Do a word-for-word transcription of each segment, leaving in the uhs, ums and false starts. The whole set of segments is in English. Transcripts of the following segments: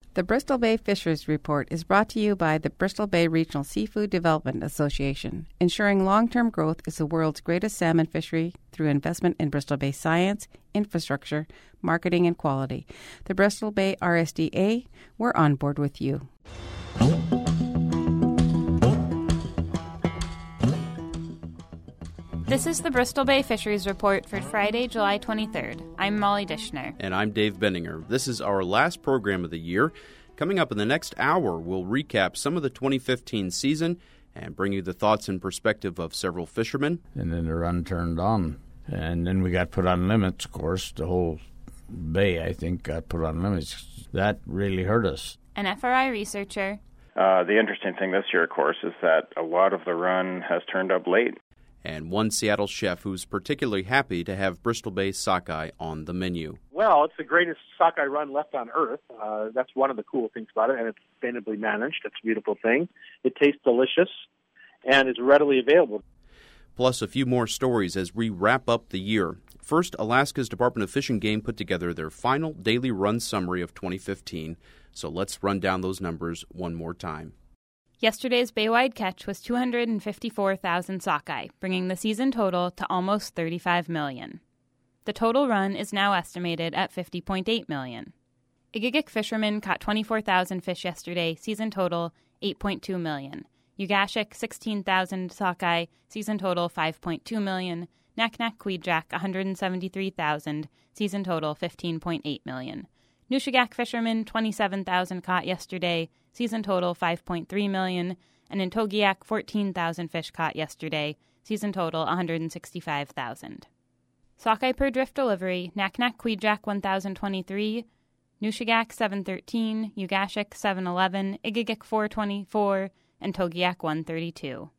The Bristol Bay Fisheries Report is brought to you by the Bristol Bay Regional Seafood Development Association. Ensuring long-term growth is the world's greatest salmon fishery through investment in Bristol Bay science, infrastructure, marketing, and quality. The Bristol Bay R S D A, we're on board with you. This is the Bristol Bay Fisheries Report for Friday, July twenty-third. I'm Molly Dishner. And I'm Dave Benninger. This is our last program of the year. Coming up in the next hour, we'll recap some of the twenty fifteen season and bring you the thoughts and perspective of several fishermen. And then the run turned on. And then we got put on limits, of course. The whole bay, I think, got put on limits. That really hurt us. An F R I researcher. Uh, the interesting thing this year, of course, is that a lot of the run has turned up late. And one Seattle chef who's particularly happy to have Bristol Bay sockeye on the menu. Well, it's the greatest sockeye run left on Earth. Uh, that's one of the cool things about it, and it's sustainably managed. It's a beautiful thing. It tastes delicious and is readily available. Plus a few more stories as we wrap up the year. First, Alaska's Department of Fish and Game put together their final daily run summary of twenty fifteen. So let's run down those numbers one more time. Yesterday's bay-wide catch was two hundred fifty-four thousand sockeye, bringing the season total to almost thirty-five million. The total run is now estimated at fifty point eight million. Igigik fishermen caught twenty-four thousand fish yesterday, season total eight point two million. Ugashik sixteen thousand sockeye, season total five point two million. Naknek Kvichak one hundred seventy-three thousand, season total fifteen point eight million. Nushagak fishermen twenty-seven thousand caught yesterday, season total five point three million, and in Togiak fourteen thousand fish caught yesterday, season total one hundred sixty-five thousand. Sockeye per drift delivery, Naknek Kvichak one thousand twenty-three, Nushagak seven thirteen, Ugashik seven eleven, Igigik four twenty-four, and Togiak one thirty-two.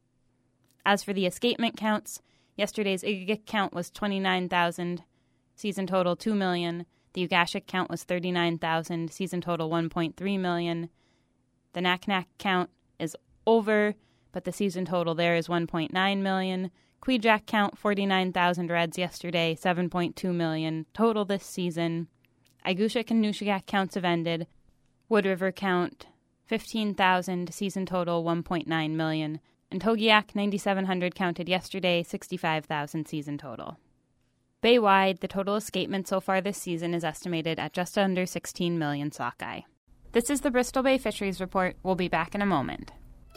As for the escapement counts, yesterday's Igigik count was twenty-nine thousand, season total two million. The Ugashik count was thirty-nine thousand, season total one point three million. The Naknek count is over, but the season total there is one point nine million. Kvichak count forty-nine thousand reds yesterday, seven point two million total this season. Igushik and Nushagak counts have ended. Wood River count fifteen thousand, season total one point nine million. And Togiak ninety-seven hundred counted yesterday, sixty-five thousand season total. Bay-wide, the total escapement so far this season is estimated at just under sixteen million sockeye. This is the Bristol Bay Fisheries Report. We'll be back in a moment.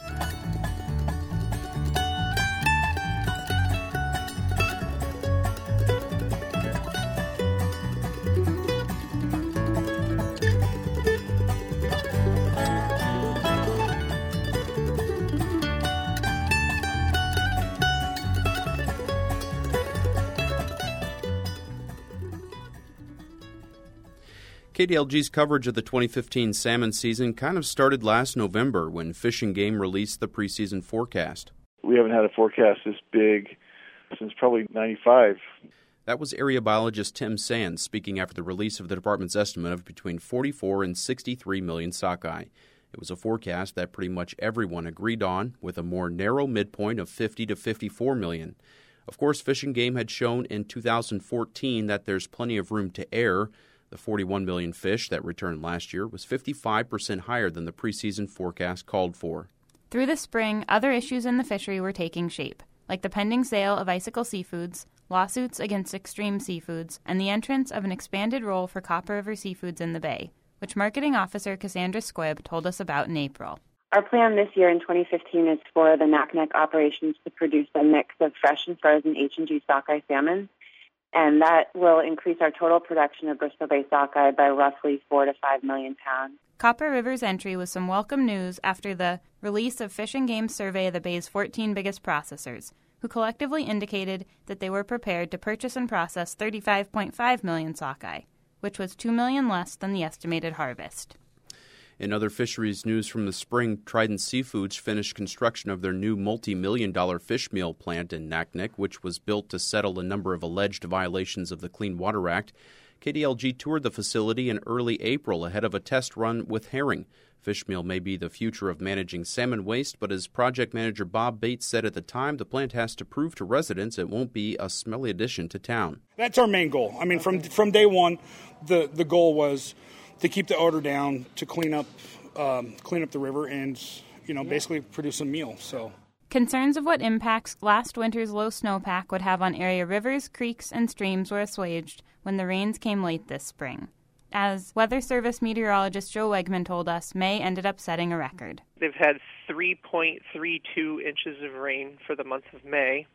K D L G's coverage of the twenty fifteen salmon season kind of started last November when Fish and Game released the preseason forecast. We haven't had a forecast this big since probably ninety-five. That was area biologist Tim Sands speaking after the release of the department's estimate of between forty-four and sixty-three million sockeye. It was a forecast that pretty much everyone agreed on, with a more narrow midpoint of fifty to fifty-four million. Of course, Fish and Game had shown in two thousand fourteen that there's plenty of room to err. The forty-one million fish that returned last year was fifty-five percent higher than the preseason forecast called for. Through the spring, other issues in the fishery were taking shape, like the pending sale of Icicle Seafoods, lawsuits against Extreme Seafoods, and the entrance of an expanded role for Copper River Seafoods in the Bay, which Marketing Officer Cassandra Squibb told us about in April. Our plan this year in twenty fifteen is for the Naknek operations to produce a mix of fresh and frozen H and G sockeye salmon, and that will increase our total production of Bristol Bay sockeye by roughly four to five million pounds. Copper River's entry was some welcome news after the release of Fish and Game's survey of the Bay's fourteen biggest processors, who collectively indicated that they were prepared to purchase and process thirty-five point five million sockeye, which was two million less than the estimated harvest. In other fisheries news from the spring, Trident Seafoods finished construction of their new multi-million dollar fish meal plant in Naknek, which was built to settle a number of alleged violations of the Clean Water Act. K D L G toured the facility in early April ahead of a test run with herring. Fish meal may be the future of managing salmon waste, but as project manager Bob Bates said at the time, the plant has to prove to residents it won't be a smelly addition to town. That's our main goal. I mean, from from day one, the, the goal was to keep the odor down, to clean up um, clean up the river, and you know basically produce a meal. So. Concerns of what impacts last winter's low snowpack would have on area rivers, creeks, and streams were assuaged when the rains came late this spring. As Weather Service meteorologist Joe Wegman told us, May ended up setting a record. They've had three point three two inches of rain for the month of May,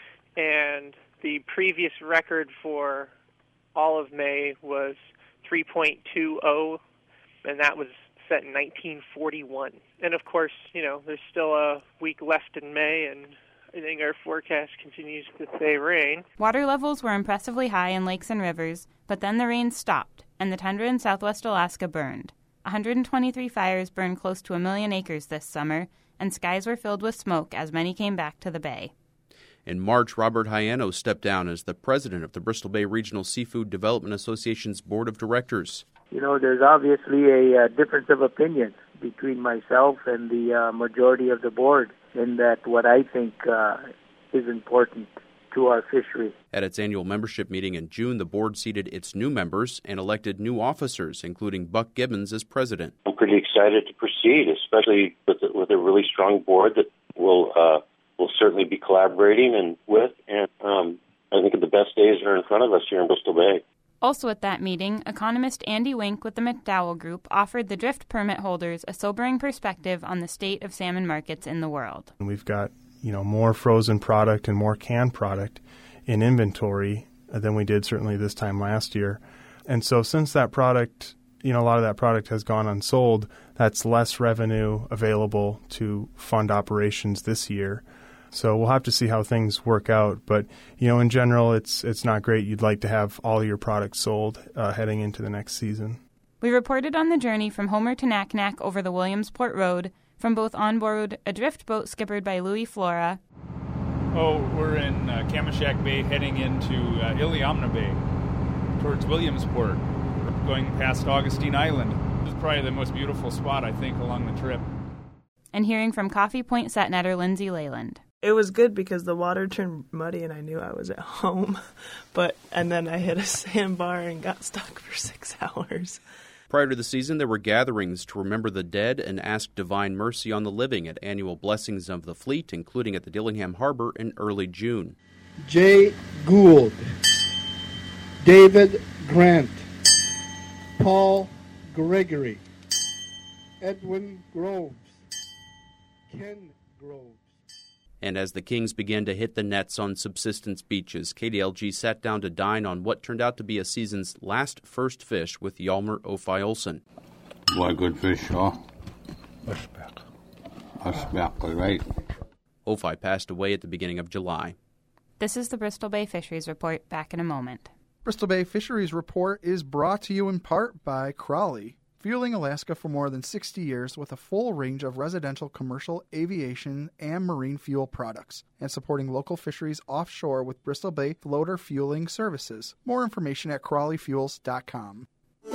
and the previous record for all of May was three point two oh, and that was set in nineteen forty-one. And of course, you know, there's still a week left in May, and I think our forecast continues to say rain. Water levels were impressively high in lakes and rivers, but then the rain stopped, and the tundra in southwest Alaska burned. one hundred twenty-three fires burned close to a million acres this summer, and skies were filled with smoke as many came back to the bay. In March, Robert Haiano stepped down as the president of the Bristol Bay Regional Seafood Development Association's board of directors. You know, there's obviously a uh, difference of opinion between myself and the uh, majority of the board in that what I think uh, is important to our fishery. At its annual membership meeting in June, the board seated its new members and elected new officers, including Buck Gibbons as president. I'm pretty excited to proceed, especially with a, with a really strong board that will uh, will certainly be collaborating and with, and um, I think the best days are in front of us here in Bristol Bay. Also at that meeting, economist Andy Wink with the McDowell Group offered the drift permit holders a sobering perspective on the state of salmon markets in the world. We've got, you know, more frozen product and more canned product in inventory than we did certainly this time last year. And so since that product, you know, a lot of that product has gone unsold, that's less revenue available to fund operations this year. So we'll have to see how things work out. But, you know, in general, it's it's not great. You'd like to have all your products sold uh, heading into the next season. We reported on the journey from Homer to Naknek over the Williamsport Road, from both on board a drift boat skippered by Louis Flora. Oh, we're in uh, Kamishak Bay heading into uh, Iliamna Bay towards Williamsport, going past Augustine Island. This is probably the most beautiful spot, I think, along the trip. And hearing from Coffee Point set netter Lindsay Leyland. It was good because the water turned muddy and I knew I was at home. But and then I hit a sandbar and got stuck for six hours. Prior to the season, there were gatherings to remember the dead and ask divine mercy on the living at annual blessings of the fleet, including at the Dillingham Harbor in early June. Jay Gould, David Grant, Paul Gregory, Edwin Groves, Ken Groves. And as the Kings began to hit the nets on subsistence beaches, K D L G sat down to dine on what turned out to be a season's last first fish with Hjalmar Ophi Olsen. Boy, good fish, huh? Exactly right. Ophi passed away at the beginning of July. This is the Bristol Bay Fisheries Report. Back in a moment. Bristol Bay Fisheries Report is brought to you in part by Crowley, fueling Alaska for more than sixty years with a full range of residential, commercial, aviation, and marine fuel products, and supporting local fisheries offshore with Bristol Bay floater fueling services. More information at crowley fuels dot com.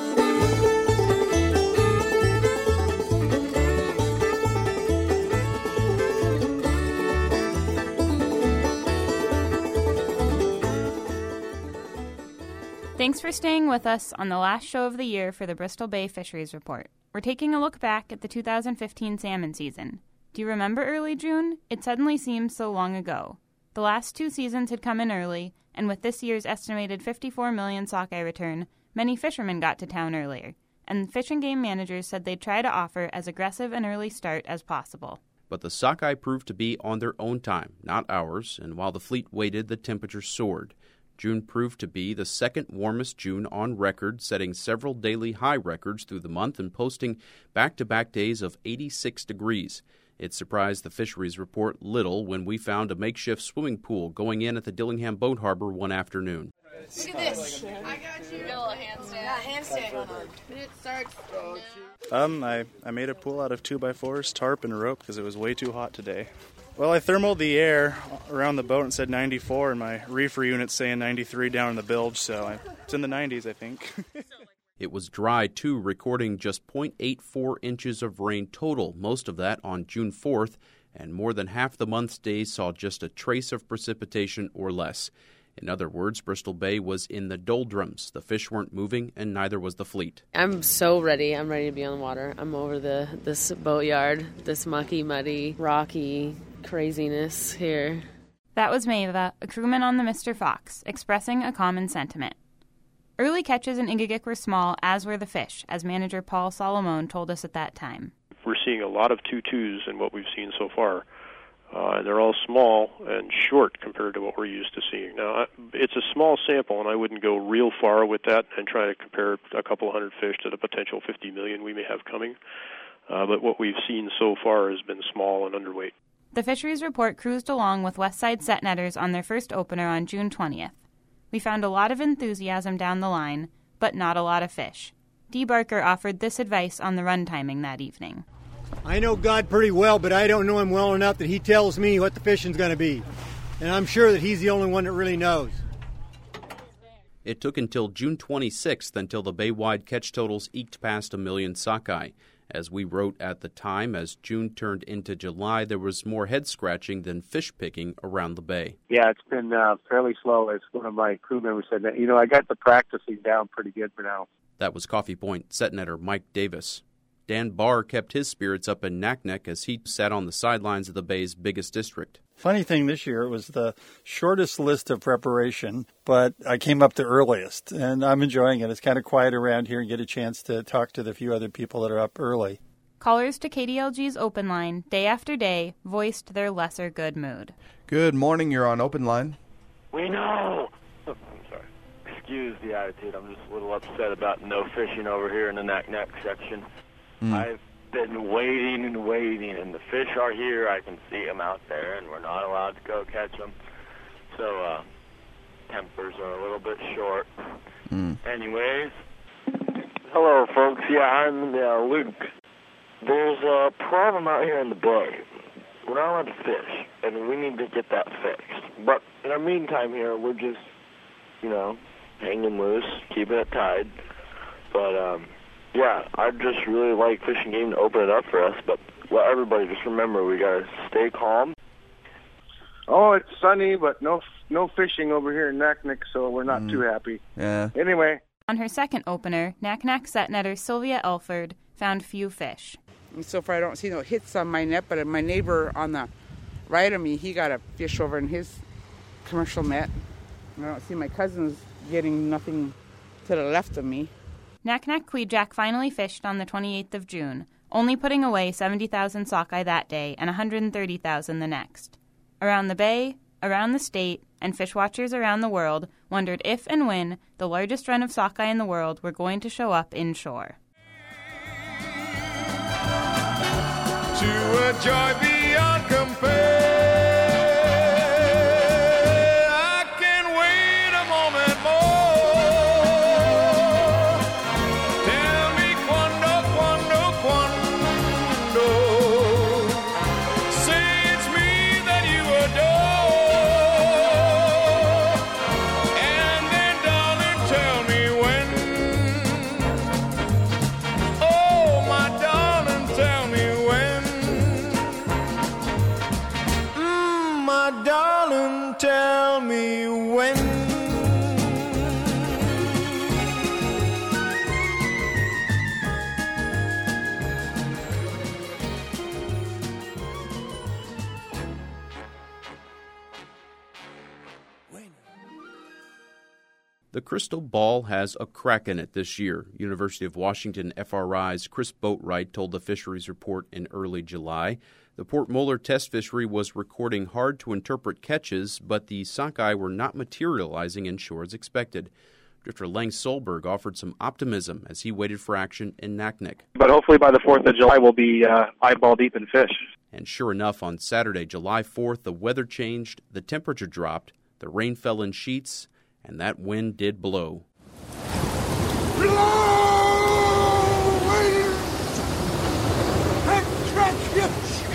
Thanks for staying with us on the last show of the year for the Bristol Bay Fisheries Report. We're taking a look back at the two thousand fifteen salmon season. Do you remember early June? It suddenly seems so long ago. The last two seasons had come in early, and with this year's estimated fifty-four million sockeye return, many fishermen got to town earlier, and Fish and Game managers said they'd try to offer as aggressive an early start as possible. But the sockeye proved to be on their own time, not ours, and while the fleet waited, the temperature soared. June proved to be the second warmest June on record, setting several daily high records through the month and posting back-to-back days of eighty-six degrees. It surprised the fisheries report little when we found a makeshift swimming pool going in at the Dillingham Boat Harbor one afternoon. Look at this. I got you. Do a little handstand. Yeah, handstand going on. It starts. Um, I, I made a pool out of two by fours, tarp, and a rope because it was way too hot today. Well, I thermaled the air around the boat and said ninety-four, and my reefer unit's saying ninety-three down in the bilge, so I, it's in the nineties, I think. It was dry, too, recording just zero point eight four inches of rain total, most of that on June fourth, and more than half the month's days saw just a trace of precipitation or less. In other words, Bristol Bay was in the doldrums. The fish weren't moving, and neither was the fleet. I'm so ready. I'm ready to be on the water. I'm over the this boatyard, this mucky, muddy, rocky craziness here. That was Maeva, a crewman on the Mister Fox, expressing a common sentiment. Early catches in Ingagik were small, as were the fish, as manager Paul Solomon told us at that time. We're seeing a lot of two-twos in what we've seen so far. Uh, and they're all small and short compared to what we're used to seeing. Now, it's a small sample, and I wouldn't go real far with that and try to compare a couple hundred fish to the potential fifty million we may have coming. Uh, but what we've seen so far has been small and underweight. The fisheries report cruised along with Westside Set Netters on their first opener on June twentieth. We found a lot of enthusiasm down the line, but not a lot of fish. Dee Barker offered this advice on the run timing that evening. I know God pretty well, but I don't know him well enough that he tells me what the fishing's going to be. And I'm sure that he's the only one that really knows. It took until June twenty-sixth until the bay-wide catch totals eked past a million sockeye. As we wrote at the time, as June turned into July, there was more head-scratching than fish-picking around the bay. Yeah, it's been uh, fairly slow, as one of my crew members said. That, you know, I got the practicing down pretty good for now. That was Coffee Point set netter Mike Davis. Dan Barr kept his spirits up in Naknek as he sat on the sidelines of the bay's biggest district. Funny thing this year, it was the shortest list of preparation, but I came up the earliest, and I'm enjoying it. It's kind of quiet around here and get a chance to talk to the few other people that are up early. Callers to K D L G's Open Line, day after day, voiced their lesser good mood. Good morning, you're on Open Line. We know! Oh, I'm sorry. Excuse the attitude. I'm just a little upset about no fishing over here in the Naknek section. Mm. I've been waiting and waiting, and the fish are here. I can see them out there, and we're not allowed to go catch them. So, uh, tempers are a little bit short. Mm. Anyways, hello, folks. Yeah, I'm uh, Luke. There's a problem out here in the bay. We're not allowed to fish, and we need to get that fixed. But in the meantime here, we're just, you know, hanging loose, keeping it tied. But, um... yeah, I'd just really like fishing game to open it up for us, but well, everybody just remember we gotta stay calm. Oh, it's sunny, but no no fishing over here in Naknek, so we're not mm. too happy. Yeah. Anyway. On her second opener, Naknek set netter Sylvia Elford found few fish. So far I don't see no hits on my net, but my neighbor on the right of me, he got a fish over in his commercial net. I don't see my cousins getting nothing to the left of me. Naknek Queejack finally fished on the twenty-eighth of June, only putting away seventy thousand sockeye that day and one hundred thirty thousand the next. Around the bay, around the state, and fish watchers around the world wondered if and when the largest run of sockeye in the world were going to show up inshore. To a joy beyond compare. Tell me when. The crystal ball has a crack in it this year. University of Washington F R I's Chris Boatwright told the Fisheries Report in early July. The Port Moller test fishery was recording hard-to-interpret catches, but the sockeye were not materializing inshore as expected. Drifter Lang Solberg offered some optimism as he waited for action in Naknek. But hopefully by the fourth of July, we'll be uh, eyeball deep in fish. And sure enough, on Saturday, July fourth, the weather changed, the temperature dropped, the rain fell in sheets, and that wind did blow. Blow! And catch your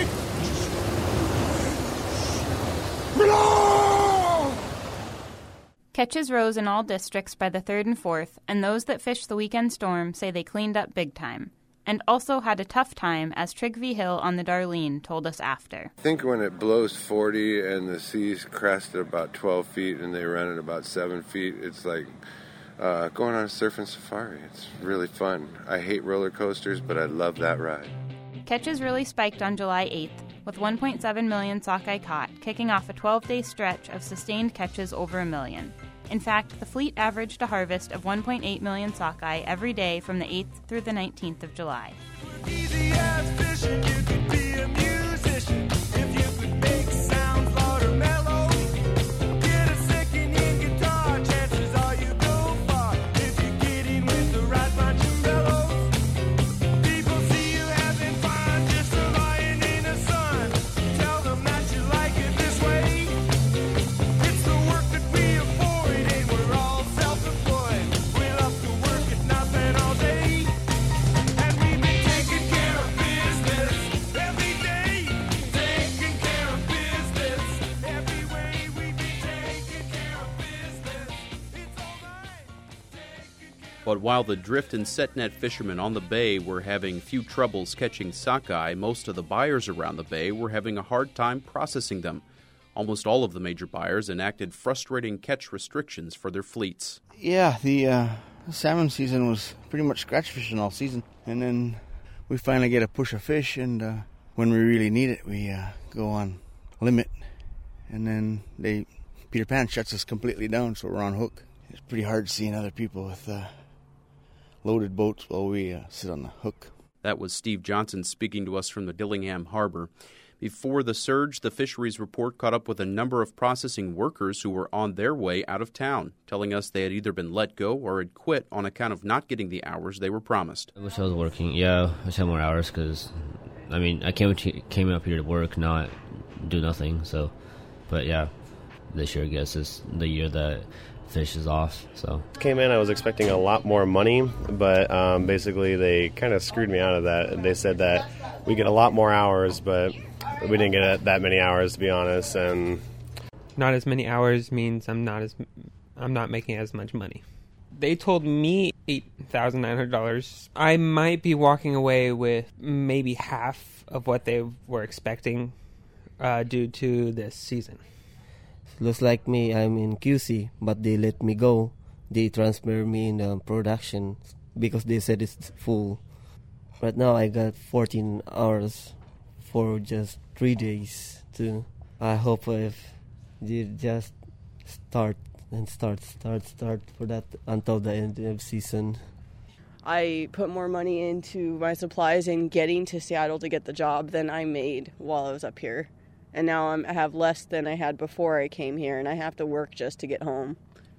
blow! Catches rose in all districts by the third and fourth, and those that fished the weekend storm say they cleaned up big time. and also had a tough time, as Trigby Hill on the Darlene told us after. I think when it blows forty and the seas crest at about twelve feet and they run at about seven feet, it's like uh, going on a surfing safari. It's really fun. I hate roller coasters, but I love that ride. Catches really spiked on July eighth, with one point seven million sockeye caught, kicking off a twelve-day stretch of sustained catches over a million. In fact, the fleet averaged a harvest of one point eight million sockeye every day from the eighth through the nineteenth of July. Easy as fishing, you could be a musician if you could make sounds loud or mellow. Get a second-hand guitar, chances are you go far if you get in with the right bunch of fellows. People see you having fun, just lying in the sun. Tell them that you like it this way. It's the work that we avoid, and we're all self-employed. We love to work at nothing all day. And we've been taking care of business every day. Taking care of business every way. We've been taking care of business. It's all right. But while the drift and set net fishermen on the bay were having few troubles catching sockeye, most of the buyers around the bay were having a hard time processing them. Almost all of the major buyers enacted frustrating catch restrictions for their fleets. Yeah, the uh, salmon season was pretty much scratch fishing all season. And then we finally get a push of fish, and uh, when we really need it, we uh, go on limit. And then they Peter Pan shuts us completely down, so we're on hook. It's pretty hard seeing other people with uh, loaded boats while we uh, sit on the hook. That was Steve Johnson speaking to us from the Dillingham Harbor. Before the surge, the fisheries report caught up with a number of processing workers who were on their way out of town, telling us they had either been let go or had quit on account of not getting the hours they were promised. I wish I was working. Yeah, I wish I had more hours because, I mean, I came to, came up here to work, not do nothing. So, but yeah, this year I guess is the year that fish is off. So came in, I was expecting a lot more money, but um, basically they kind of screwed me out of that. They said that we get a lot more hours, but we didn't get that many hours, to be honest. And not as many hours means I'm not as I'm not making as much money. They told me eight thousand nine hundred dollars. I might be walking away with maybe half of what they were expecting uh, due to this season. Looks like me, I'm in Q C, but they let me go. They transfer me in the production because they said it's full. Right now I got fourteen hours for just three days too. I hope if they just start and start, start, start for that until the end of season. I put more money into my supplies and getting to Seattle to get the job than I made while I was up here. And now I'm, I have less than I had before I came here, and I have to work just to get home.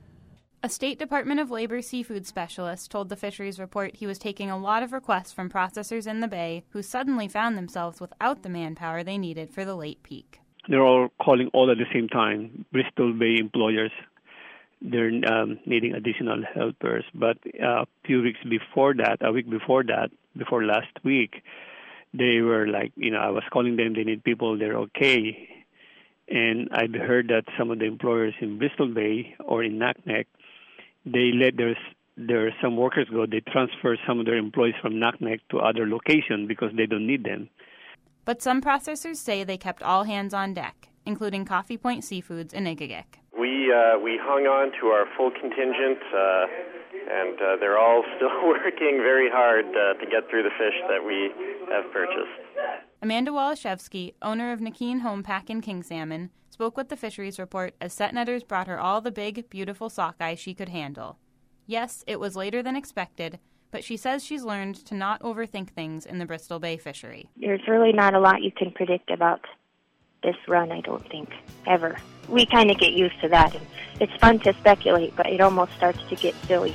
A State Department of Labor seafood specialist told the fisheries report he was taking a lot of requests from processors in the bay who suddenly found themselves without the manpower they needed for the late peak. They're all calling all at the same time, Bristol Bay employers. They're um, needing additional helpers. But uh, a few weeks before that, a week before that, before last week, they were like, you know, I was calling them, they need people, they're okay. And I've heard that some of the employers in Bristol Bay or in Naknek, they let their, their some workers go. They transfer some of their employees from Naknek to other locations because they don't need them. But some processors say they kept all hands on deck, including Coffee Point Seafoods in Igigik. We uh, we hung on to our full contingent, uh, and uh, they're all still working very hard uh, to get through the fish that we have purchased. Amanda Waloszewski, owner of Nakeen Home Pack and King Salmon, spoke with the fisheries report as set netters brought her all the big, beautiful sockeye she could handle. Yes, it was later than expected, but she says she's learned to not overthink things in the Bristol Bay fishery. There's really not a lot you can predict about this run, I don't think, ever. We kind of get used to that. It's fun to speculate, but it almost starts to get silly.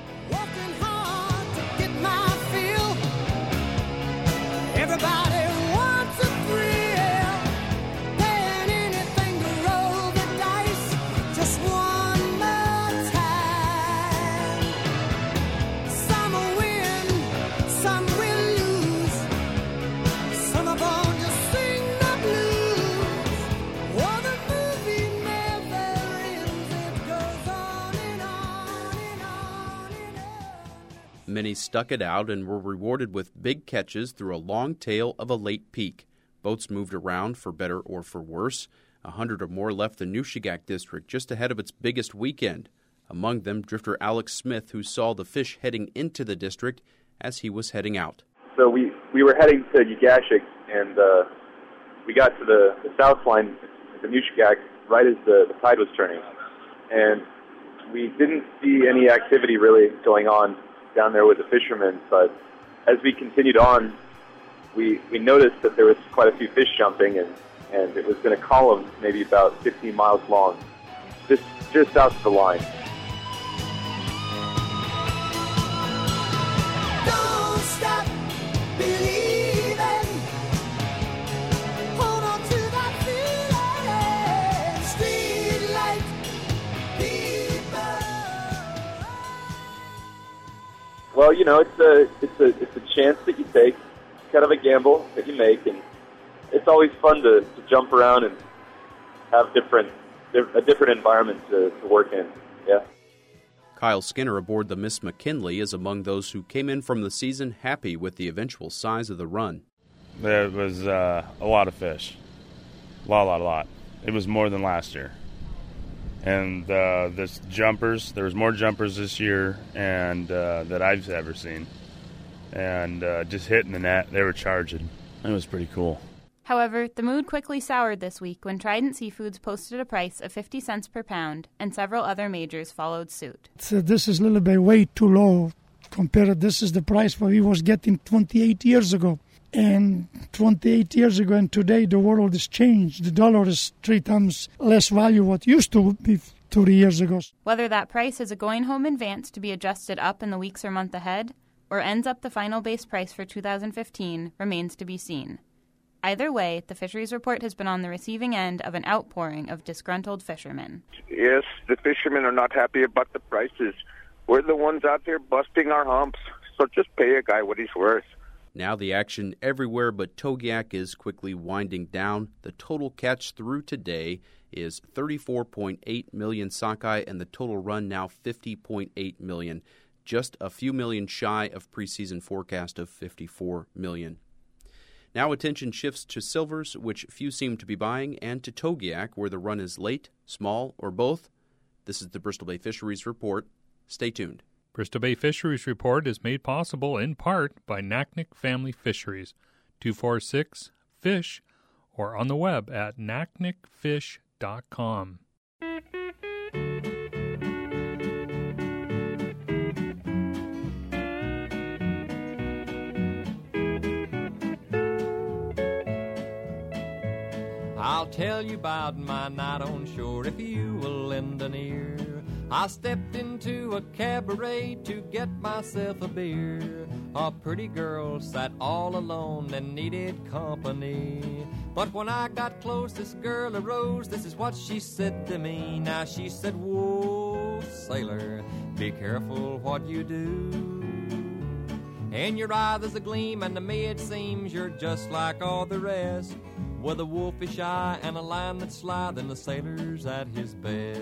Everybody wants a thrill, paying anything to roll the dice just one more time. Some will win, some will lose, some of them just sing the blues. Oh, the movie never ends, it goes on and on and on. stuck it out and were rewarded with big catches through a long tail of a late peak. Boats moved around for better or for worse. A hundred or more left the Nushagak district just ahead of its biggest weekend. Among them, drifter Alex Smith, who saw the fish heading into the district as he was heading out. So we, we were heading to Ugashik, and uh, we got to the, the south line, the Nushagak, right as the, the tide was turning. And we didn't see any activity really going on down there with the fishermen, but as we continued on, we, we noticed that there was quite a few fish jumping, and, and it was in a column maybe about fifteen miles long, just, just south of the line. Don't stop believing. Hold on to that feeling. Street light people. Well, you know, it's a it's a it's a chance that you take, kind of a gamble that you make, and it's always fun to, to jump around and have different a different environment to, to work in. Yeah. Kyle Skinner aboard the Miss McKinley is among those who came in from the season happy with the eventual size of the run. There was uh, a lot of fish. A lot, lot, lot. It was more than last year. And uh, this jumpers, there was more jumpers this year and uh, that I've ever seen. And uh, just hitting the net, they were charging. It was pretty cool. However, the mood quickly soured this week when Trident Seafoods posted a price of fifty cents per pound, and several other majors followed suit. So this is a little bit way too low compared to this is the price what we was getting twenty-eight years ago. And twenty-eight years ago and today the world has changed. The dollar is three times less value what used to be thirty years ago. Whether that price is a going home advance to be adjusted up in the weeks or month ahead, or ends up the final base price for two thousand fifteen, remains to be seen. Either way, the fisheries report has been on the receiving end of an outpouring of disgruntled fishermen. Yes, the fishermen are not happy about the prices. We're the ones out there busting our humps, so just pay a guy what he's worth. Now the action everywhere but Togiak is quickly winding down. The total catch through today is thirty-four point eight million sockeye, and the total run now fifty point eight million, just a few million shy of preseason forecast of fifty-four million. Now attention shifts to silvers, which few seem to be buying, and to Togiak, where the run is late, small, or both. This is the Bristol Bay Fisheries Report. Stay tuned. Bristol Bay Fisheries Report is made possible in part by Naknek Family Fisheries, two four six fish, or on the web at naknek fish dot com. I'll tell you about my night on shore if you will lend an ear. I stepped into a cabaret to get myself a beer. A pretty girl sat all alone and needed company. But when I got close, this girl arose. This is what she said to me. Now she said, "Whoa, sailor, be careful what you do. In your eye there's a gleam, and to me it seems you're just like all the rest. With a wolfish eye and a line that's sly, then the sailor's at his best."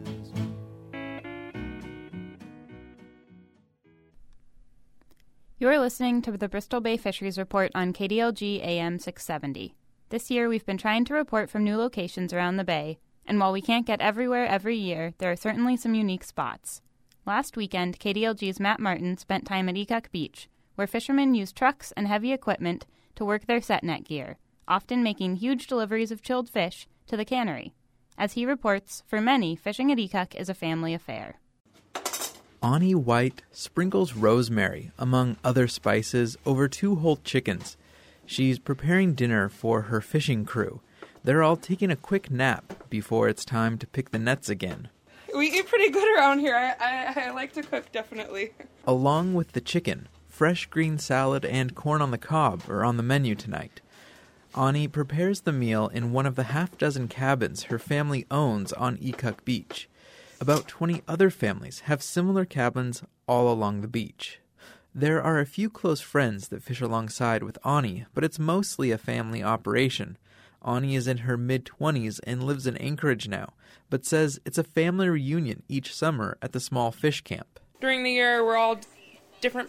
You're listening to the Bristol Bay Fisheries Report on K D L G A M six seventy. This year we've been trying to report from new locations around the bay, and while we can't get everywhere every year, there are certainly some unique spots. Last weekend, K D L G's Matt Martin spent time at Ekuk Beach, where fishermen use trucks and heavy equipment to work their set net gear, often making huge deliveries of chilled fish to the cannery. As he reports, for many, fishing at Ekuk is a family affair. Ani White sprinkles rosemary, among other spices, over two whole chickens. She's preparing dinner for her fishing crew. They're all taking a quick nap before it's time to pick the nets again. We eat pretty good around here. I, I, I like to cook, definitely. Along with the chicken, fresh green salad and corn on the cob are on the menu tonight. Ani prepares the meal in one of the half-dozen cabins her family owns on Ekuk Beach. About twenty other families have similar cabins all along the beach. There are a few close friends that fish alongside with Ani, but it's mostly a family operation. Ani is in her mid-twenties and lives in Anchorage now, but says it's a family reunion each summer at the small fish camp. During the year, we're all different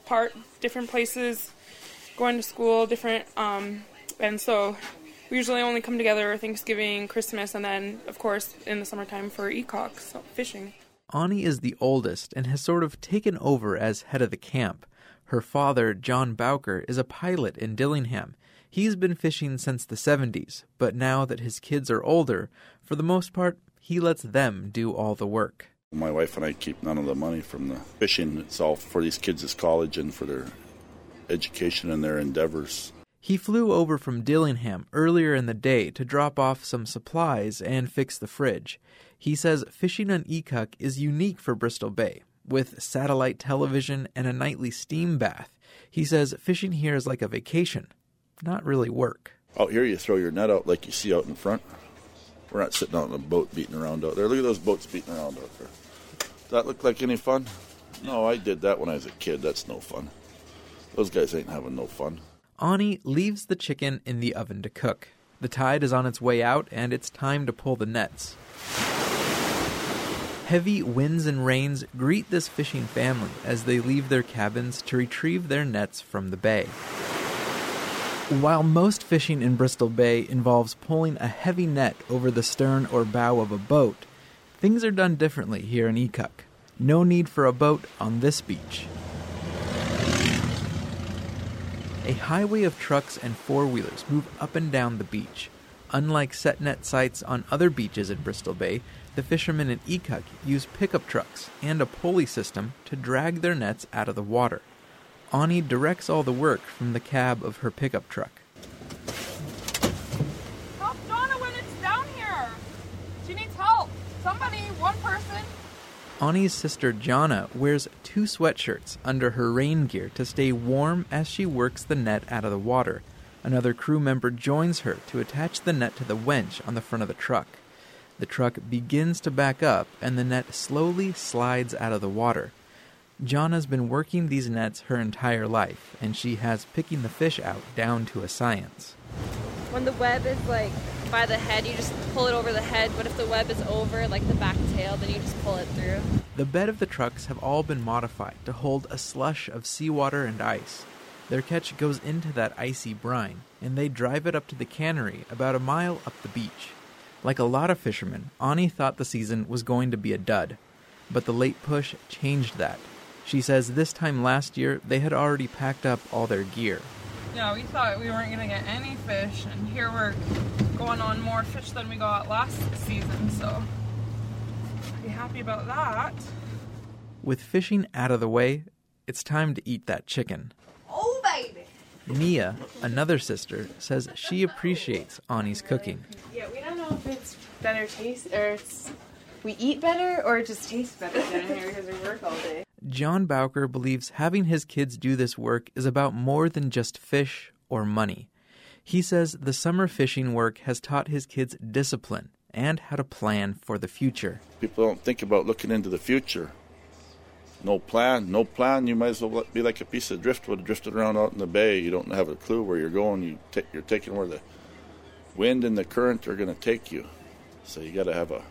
apart, different places, going to school, different, um, and so we usually only come together Thanksgiving, Christmas, and then, of course, in the summertime for E C O C, so fishing. Ani is the oldest and has sort of taken over as head of the camp. Her father, John Bowker, is a pilot in Dillingham. He's been fishing since the seventies, but now that his kids are older, for the most part, he lets them do all the work. My wife and I keep none of the money from the fishing. It's all for these kids' college and for their education and their endeavors. He flew over from Dillingham earlier in the day to drop off some supplies and fix the fridge. He says fishing on E C U C is unique for Bristol Bay. With satellite television and a nightly steam bath, he says fishing here is like a vacation, not really work. Out here you throw your net out like you see out in front. We're not sitting out in a boat beating around out there. Look at those boats beating around out there. Does that look like any fun? No, I did that when I was a kid. That's no fun. Those guys ain't having no fun. Ani leaves the chicken in the oven to cook. The tide is on its way out, and it's time to pull the nets. Heavy winds and rains greet this fishing family as they leave their cabins to retrieve their nets from the bay. While most fishing in Bristol Bay involves pulling a heavy net over the stern or bow of a boat, things are done differently here in E C U C. No need for a boat on this beach. A highway of trucks and four-wheelers move up and down the beach. Unlike set net sites on other beaches in Bristol Bay, the fishermen in E C U C use pickup trucks and a pulley system to drag their nets out of the water. Ani directs all the work from the cab of her pickup truck. Help Donna when it's down here. She needs help. Somebody, one person. Ani's sister Jana wears two sweatshirts under her rain gear to stay warm as she works the net out of the water. Another crew member joins her to attach the net to the winch on the front of the truck. The truck begins to back up and the net slowly slides out of the water. Jana's been working these nets her entire life, and she has picking the fish out down to a science. When the web is like by the head, you just pull it over the head, but if the web is over, like the back tail, then you just pull it through. The bed of the trucks have all been modified to hold a slush of seawater and ice. Their catch goes into that icy brine, and they drive it up to the cannery about a mile up the beach. Like a lot of fishermen, Ani thought the season was going to be a dud, but the late push changed that. She says this time last year, they had already packed up all their gear. Yeah, we thought we weren't going to get any fish, and here we're going on more fish than we got last season, so pretty happy about that. With fishing out of the way, it's time to eat that chicken. Oh, baby! Mia, another sister, says she appreciates Ani's cooking. Yeah, we don't know if it's better taste, or it's we eat better, or it just tastes better down here because we work all day. John Bowker believes having his kids do this work is about more than just fish or money. He says the summer fishing work has taught his kids discipline and how to plan for the future. People don't think about looking into the future. No plan, no plan. You might as well be like a piece of driftwood drifted around out in the bay. You don't have a clue where you're going. You t- you're taking where the wind and the current are going to take you. So you got to have a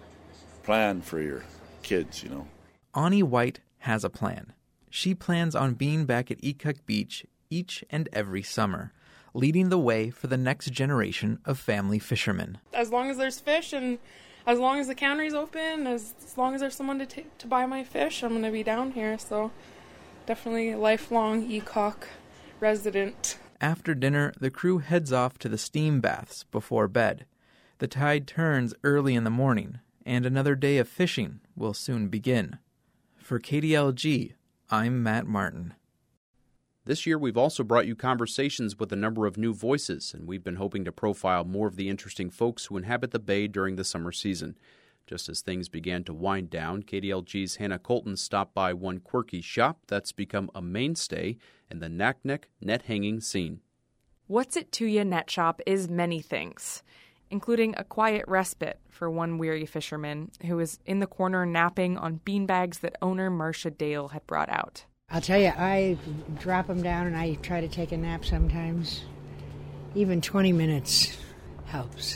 plan for your kids, you know. Ani White has a plan. She plans on being back at E C U C Beach each and every summer, leading the way for the next generation of family fishermen. As long as there's fish and as long as the cannery's open, as, as long as there's someone to take to buy my fish, I'm going to be down here. So definitely a lifelong E C O C resident. After dinner, the crew heads off to the steam baths before bed. The tide turns early in the morning, and another day of fishing will soon begin. For K D L G, I'm Matt Martin. This year, we've also brought you conversations with a number of new voices, and we've been hoping to profile more of the interesting folks who inhabit the Bay during the summer season. Just as things began to wind down, K D L G's Hannah Colton stopped by one quirky shop that's become a mainstay in the Naknek net hanging scene. What's It To Ya net shop is many things, including a quiet respite for one weary fisherman who was in the corner napping on beanbags that owner Marcia Dale had brought out. I'll tell you, I drop them down and I try to take a nap sometimes. Even twenty minutes helps.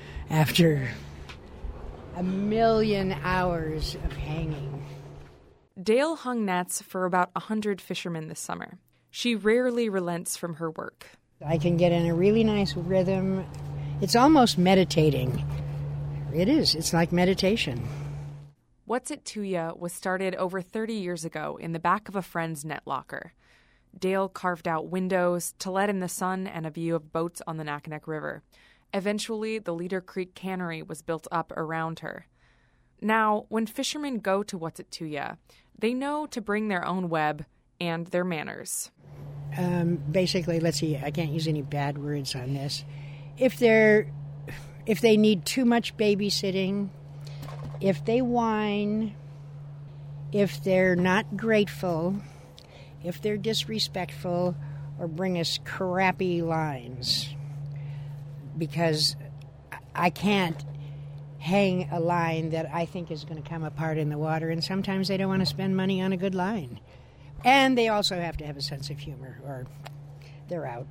After a million hours of hanging. Dale hung nets for about one hundred fishermen this summer. She rarely relents from her work. I can get in a really nice rhythm. It's almost meditating. It is. It's like meditation. What's-It-To-Ya was started over thirty years ago in the back of a friend's net locker. Dale carved out windows to let in the sun and a view of boats on the Naknek River. Eventually, the Leader Creek Cannery was built up around her. Now, when fishermen go to What's-It-To-Ya, they know to bring their own web and their manners. Um, basically, let's see, I can't use any bad words on this. If they're, if they need too much babysitting, if they whine, if they're not grateful, if they're disrespectful, or bring us crappy lines, because I can't hang a line that I think is going to come apart in the water, and sometimes they don't want to spend money on a good line. And they also have to have a sense of humor, or they're out.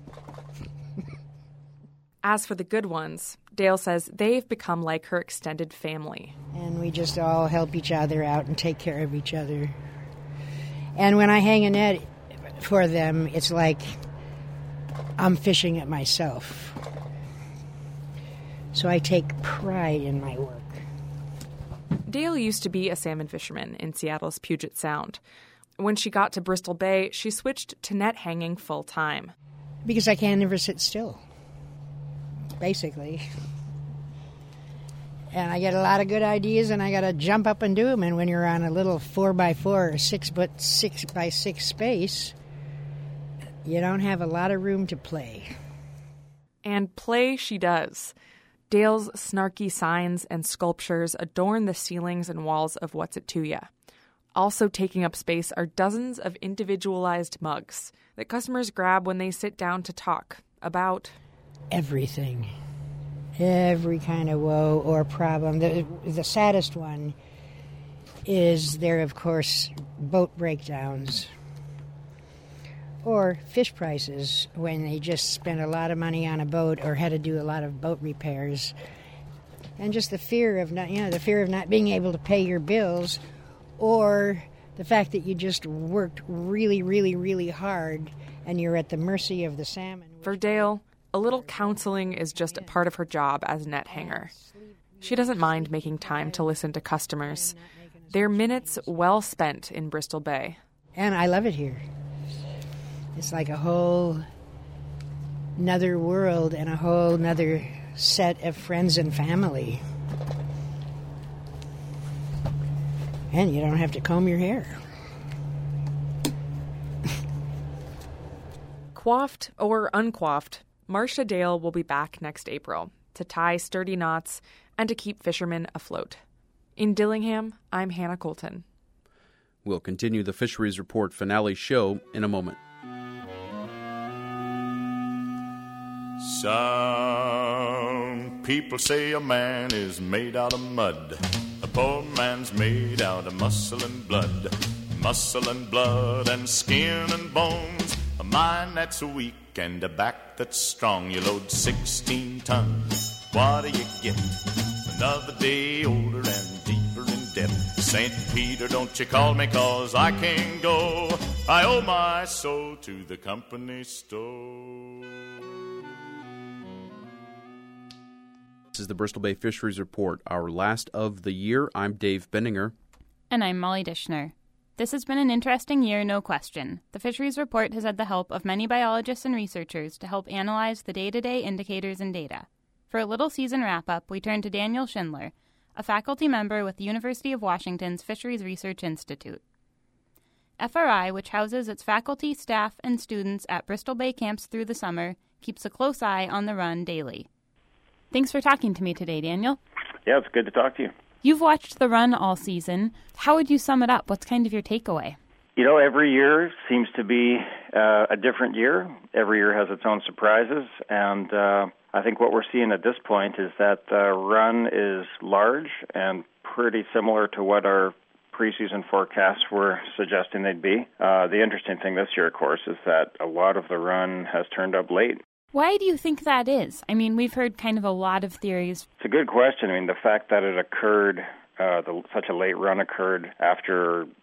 As for the good ones, Dale says they've become like her extended family. And we just all help each other out and take care of each other. And when I hang a net for them, it's like I'm fishing it myself. So I take pride in my work. Dale used to be a salmon fisherman in Seattle's Puget Sound. When she got to Bristol Bay, she switched to net hanging full time. Because I can never sit still, basically. And I get a lot of good ideas, and I got to jump up and do them. And when you're on a little four by four or six foot six by six space, you don't have a lot of room to play. And play she does. Dale's snarky signs and sculptures adorn the ceilings and walls of What's-It-To-Ya. Also taking up space are dozens of individualized mugs that customers grab when they sit down to talk about everything. Every kind of woe or problem. The, the saddest one is there, of course, boat breakdowns or fish prices when they just spent a lot of money on a boat or had to do a lot of boat repairs. And just the fear of not, you know, the fear of not being able to pay your bills, or the fact that you just worked really, really, really hard and you're at the mercy of the salmon. For Dale, a little counseling is just a part of her job as net hanger. She doesn't mind making time to listen to customers. They're minutes well spent in Bristol Bay. And I love it here. It's like a whole nother world and a whole nother set of friends and family. And you don't have to comb your hair. Coiffed or uncoiffed, Marcia Dale will be back next April to tie sturdy knots and to keep fishermen afloat. In Dillingham, I'm Hannah Colton. We'll continue the Fisheries Report finale show in a moment. Some people say a man is made out of mud. A poor man's made out of muscle and blood. Muscle and blood and skin and bones. A mind that's weak and a back that's strong. You load sixteen tons. What do you get? Another day older and deeper in debt. Saint Peter, don't you call me, 'cause I can't go. I owe my soul to the company store. This is the Bristol Bay Fisheries Report, our last of the year. I'm Dave Benninger. And I'm Molly Dishner. This has been an interesting year, no question. The Fisheries Report has had the help of many biologists and researchers to help analyze the day-to-day indicators and data. For a little season wrap-up, we turn to Daniel Schindler, a faculty member with the University of Washington's Fisheries Research Institute. F R I, which houses its faculty, staff, and students at Bristol Bay camps through the summer, keeps a close eye on the run daily. Thanks for talking to me today, Daniel. Yeah, it's good to talk to you. You've watched the run all season. How would you sum it up? What's kind of your takeaway? You know, every year seems to be uh, a different year. Every year has its own surprises, and uh, I think what we're seeing at this point is that the run is large and pretty similar to what our preseason forecasts were suggesting they'd be. Uh, the interesting thing this year, of course, is that a lot of the run has turned up late. Why do you think that is? I mean, we've heard kind of a lot of theories. It's a good question. I mean, the fact that it occurred, uh, the, such a late run occurred after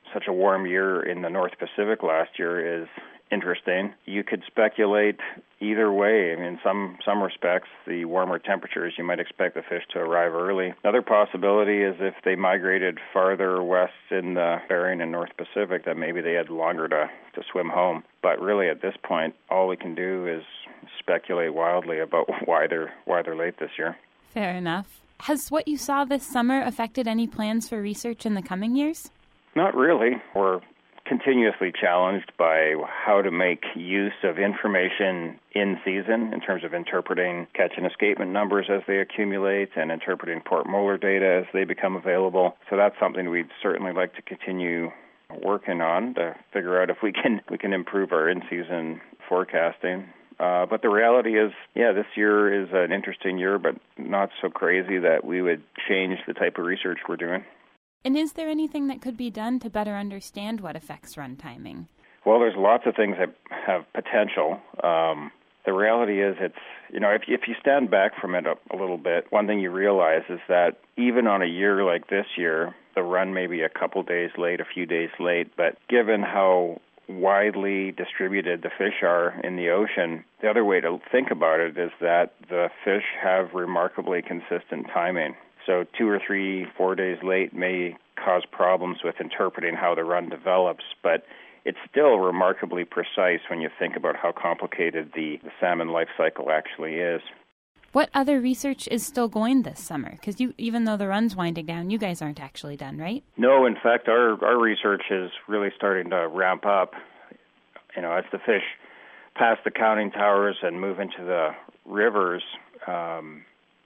such a warm year in the North Pacific last year is interesting. You could speculate either way. I mean, in some, some respects, the warmer temperatures, you might expect the fish to arrive early. Another possibility is if they migrated farther west in the Bering and North Pacific, that maybe they had longer to, to swim home. But really, at this point, all we can do is speculate wildly about why they're why they're late this year. Fair enough. Has what you saw this summer affected any plans for research in the coming years? Not really. We're continuously challenged by how to make use of information in season in terms of interpreting catch and escapement numbers as they accumulate and interpreting port molar data as they become available. So that's something we'd certainly like to continue working on to figure out if we can we can improve our in-season forecasting. Uh, but the reality is, yeah, this year is an interesting year, but not so crazy that we would change the type of research we're doing. And is there anything that could be done to better understand what affects run timing? Well, there's lots of things that have potential. Um, the reality is it's, you know, if, if you stand back from it a, a little bit, one thing you realize is that even on a year like this year, the run may be a couple days late, a few days late, but given how widely distributed the fish are in the ocean, the other way to think about it is that the fish have remarkably consistent timing. So two or three, four days late may cause problems with interpreting how the run develops, but it's still remarkably precise when you think about how complicated the, the salmon life cycle actually is. What other research is still going this summer? Because you, even though the run's winding down, you guys aren't actually done, right? No, in fact, our, our research is really starting to ramp up. You know, as the fish pass the counting towers and move into the rivers, um,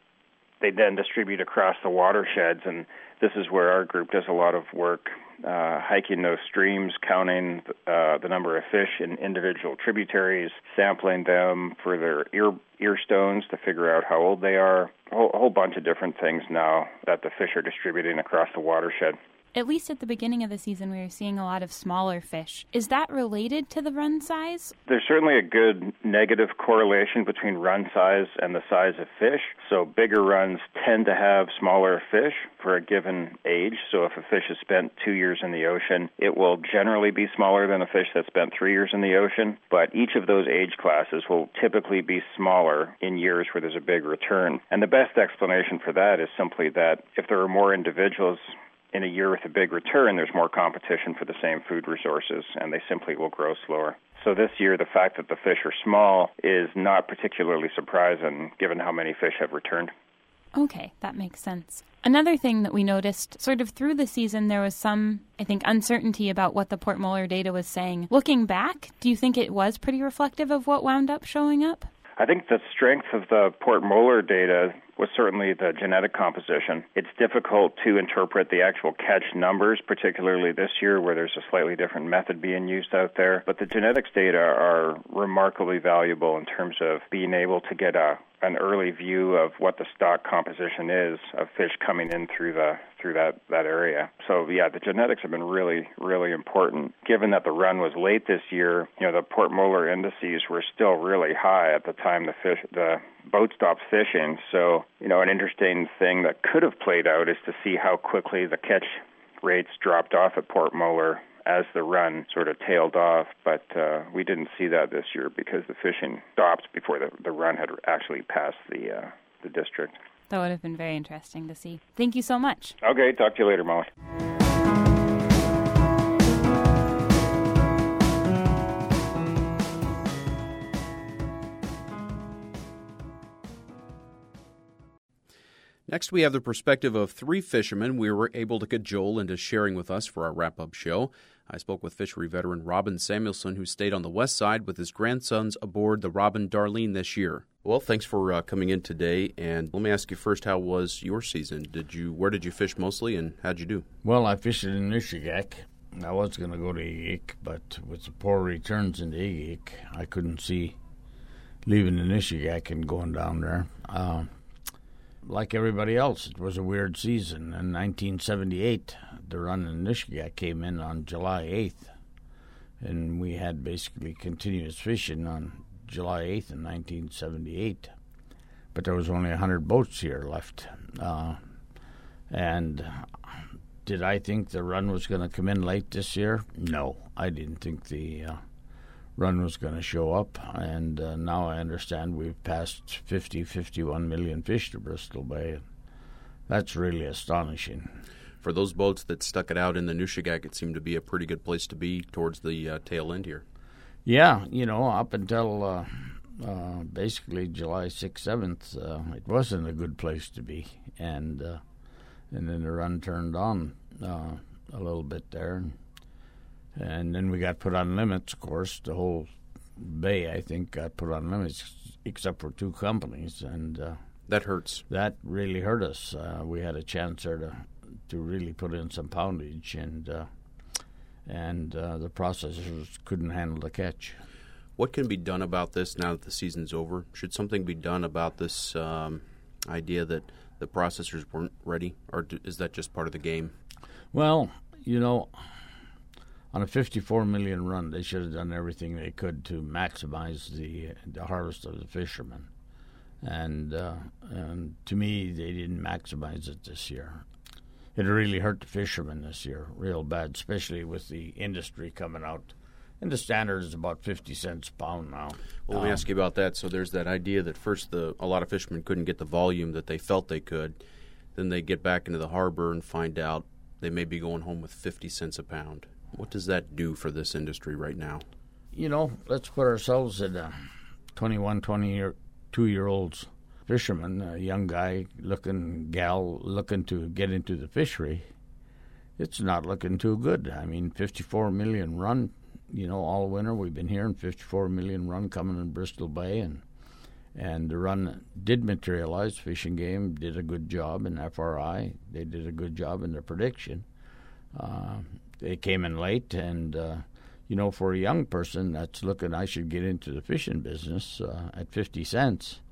they then distribute across the watersheds, and this is where our group does a lot of work, uh, hiking those streams, counting uh, the number of fish in individual tributaries, sampling them for their ear ear stones to figure out how old they are, a whole, a whole bunch of different things now that the fish are distributing across the watershed. At least at the beginning of the season, we were seeing a lot of smaller fish. Is that related to the run size? There's certainly a good negative correlation between run size and the size of fish. So bigger runs tend to have smaller fish for a given age. So if a fish has spent two years in the ocean, it will generally be smaller than a fish that spent three years in the ocean. But each of those age classes will typically be smaller in years where there's a big return. And the best explanation for that is simply that if there are more individuals in a year with a big return, there's more competition for the same food resources, and they simply will grow slower. So this year, the fact that the fish are small is not particularly surprising, given how many fish have returned. Okay, that makes sense. Another thing that we noticed, sort of through the season, there was some, I think, uncertainty about what the port molar data was saying. Looking back, do you think it was pretty reflective of what wound up showing up? I think the strength of the port molar data was certainly the genetic composition. It's difficult to interpret the actual catch numbers, particularly this year where there's a slightly different method being used out there. But the genetics data are remarkably valuable in terms of being able to get a an early view of what the stock composition is of fish coming in through the through that, that area. So yeah, the genetics have been really, really important. Given that the run was late this year, you know, the port molar indices were still really high at the time the fish the boat stopped fishing. So, you know, an interesting thing that could have played out is to see how quickly the catch rates dropped off at port molar as the run sort of tailed off, but uh, we didn't see that this year because the fishing stopped before the, the run had actually passed the uh, the district. That would have been very interesting to see. Thank you so much. Okay, talk to you later, Molly. Next, we have the perspective of three fishermen we were able to cajole into sharing with us for our wrap-up show. I spoke with fishery veteran Robin Samuelson, who stayed on the west side with his grandsons aboard the Robin Darlene this year. Well, thanks for uh, coming in today, and let me ask you first, how was your season? Did you, where did you fish mostly, and how'd you do? Well, I fished in Nishigack. I was going to go to Egik, but with the poor returns into Egik, I couldn't see leaving the Nishigack and going down there. Uh, Like everybody else, it was a weird season. In nineteen seventy-eight, the run in Nishigack came in on July eighth, and we had basically continuous fishing on July eighth in nineteen seventy-eight. But there was only one hundred boats here left. Uh, and did I think the run was going to come in late this year? No, I didn't think the uh, run was going to show up. And uh, now I understand we've passed fifty, fifty-one million fish to Bristol Bay. That's really astonishing. For those boats that stuck it out in the Nushagak, it seemed to be a pretty good place to be towards the uh, tail end here. Yeah, you know, up until uh, uh, basically July sixth, seventh, uh, it wasn't a good place to be. And uh, and then the run turned on uh, a little bit there. And then we got put on limits, of course. The whole bay, I think, got put on limits, except for two companies. And uh, that hurts. That really hurt us. Uh, we had a chance there to, to really put in some poundage, and uh, and uh, the processors couldn't handle the catch. What can be done about this now that the season's over? Should something be done about this um, idea that the processors weren't ready, or is that just part of the game? Well, you know, on a fifty-four million run, they should have done everything they could to maximize the the harvest of the fishermen. And, uh, and to me, they didn't maximize it this year. It really hurt the fishermen this year real bad, especially with the industry coming out. And the standard is about fifty cents a pound now. Well, let me um, ask you about that. So there's that idea that first the a lot of fishermen couldn't get the volume that they felt they could. Then they get back into the harbor and find out they may be going home with fifty cents a pound. What does that do for this industry right now? You know, let's put ourselves in a twenty-one, twenty-two-year-old fisherman, a young guy looking, gal looking to get into the fishery. It's not looking too good. I mean, fifty-four million run, you know, all winter we've been hearing fifty-four million run coming in Bristol Bay, and and the run did materialize. Fish and Game did a good job in F R I. They did a good job in their prediction. Uh, they came in late, and, uh, you know, for a young person that's looking, I should get into the fishing business uh, at fifty cents,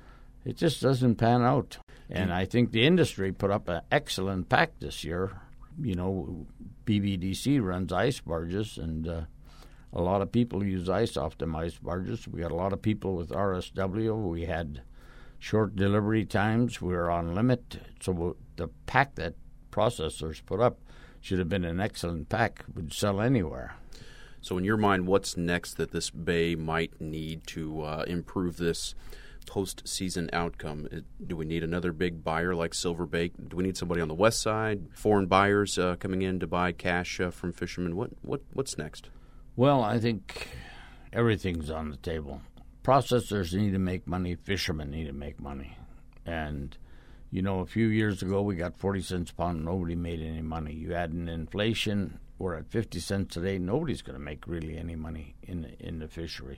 it just doesn't pan out. And I think the industry put up an excellent pack this year. You know, B B D C runs ice barges, and uh, a lot of people use ice off them ice barges. We got a lot of people with R S W. We had short delivery times. We were on limit. So the pack that processors put up should have been an excellent pack. Would sell anywhere. So in your mind, what's next that this bay might need to uh, improve this post-season outcome? Do we need another big buyer like Silverbait? Do we need somebody on the west side? Foreign buyers uh, coming in to buy cash uh, from fishermen? What what what's next? Well, I think everything's on the table. Processors need to make money. Fishermen need to make money. And, you know, a few years ago we got forty cents a pound. Nobody made any money. You add in inflation, we're at fifty cents today. Nobody's going to make really any money in, in the fishery.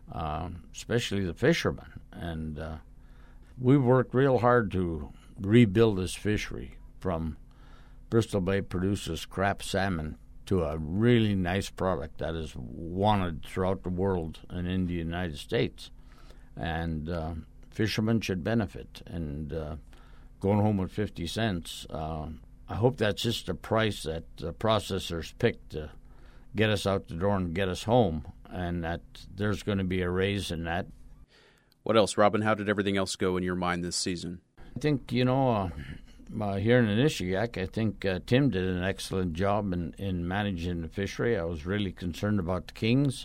Um, especially the fishermen. And uh, we've worked real hard to rebuild this fishery from Bristol Bay produces crap salmon to a really nice product that is wanted throughout the world and in the United States. And uh, fishermen should benefit. And uh, going home with fifty cents, uh, I hope that's just the price that the processors picked to get us out the door and get us home, and that there's going to be a raise in that. What else, Robin? How did everything else go in your mind this season? I think, you know, uh, uh, here in Inishigak, I think uh, Tim did an excellent job in, in managing the fishery. I was really concerned about the kings,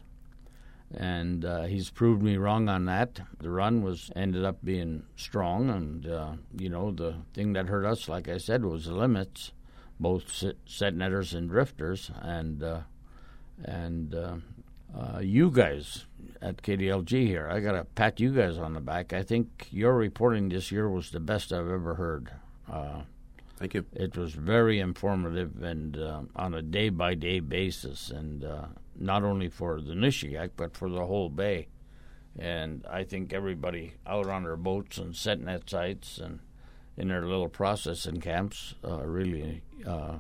and uh, he's proved me wrong on that. The run was ended up being strong, and, uh, you know, the thing that hurt us, like I said, was the limits, both set netters and drifters, and uh, and uh, uh, you guys at K D L G here, I got to pat you guys on the back. I think your reporting this year was the best I've ever heard. Uh, Thank you. It was very informative and uh, on a day-by-day basis, and uh, not only for the Nushagak, but for the whole bay. And I think everybody out on their boats and set net sites and in their little processing camps uh, really uh,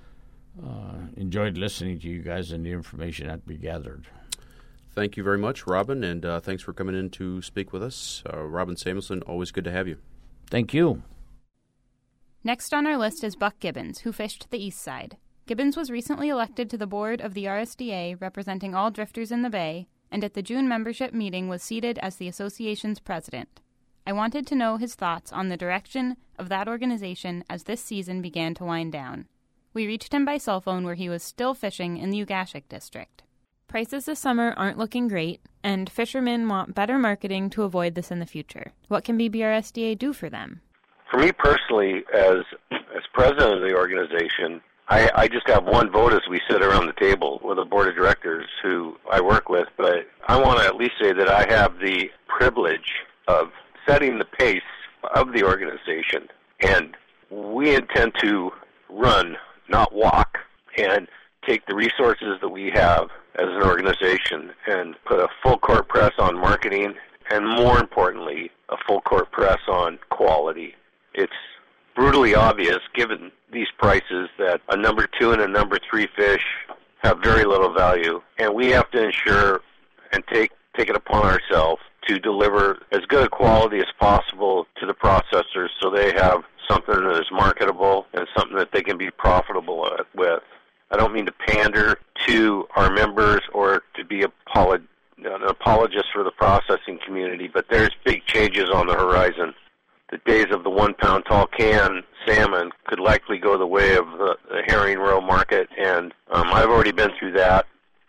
uh, enjoyed listening to you guys and the information that we gathered. Thank you very much, Robin, and uh, thanks for coming in to speak with us. Uh, Robin Samuelson, always good to have you. Thank you. Next on our list is Buck Gibbons, who fished the east side. Gibbons was recently elected to the board of the R S D A, representing all drifters in the bay, and at the June membership meeting was seated as the association's president. I wanted to know his thoughts on the direction of that organization as this season began to wind down. We reached him by cell phone where he was still fishing in the Ugashik district. Prices this summer aren't looking great, and fishermen want better marketing to avoid this in the future. What can B B R S D A do for them? For me personally, as as president of the organization, I, I just have one vote as we sit around the table with a board of directors who I work with, but I want to at least say that I have the privilege of setting the pace of the organization, and we intend to run, not walk, and take the resources that we have as an organization and put a full court press on marketing, and more importantly, a full court press on quality. It's brutally obvious, given these prices, that a number two and a number three fish have very little value, and we have to ensure and take take it upon ourselves to deliver as good a quality as possible to the processors so they have something that is marketable and something that they can be profitable with. I don't mean to pander to our members or to be apolog- an apologist for the processing community, but there's big changes on the horizon. The days of the one-pound tall can salmon could likely go the way of the, the herring roe market, and um, I've already been through that.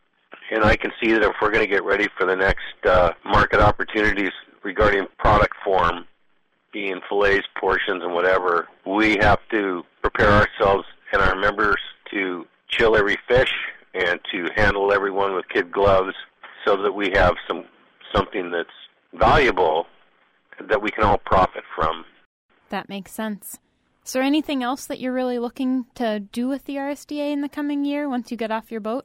And I can see that if we're going to get ready for the next uh, market opportunities regarding product form, being fillets, portions, and whatever, we have to prepare ourselves and our members to chill every fish and to handle everyone with kid gloves so that we have some something that's valuable that we can all profit from. That makes sense. Is there anything else that you're really looking to do with the R S D A in the coming year once you get off your boat?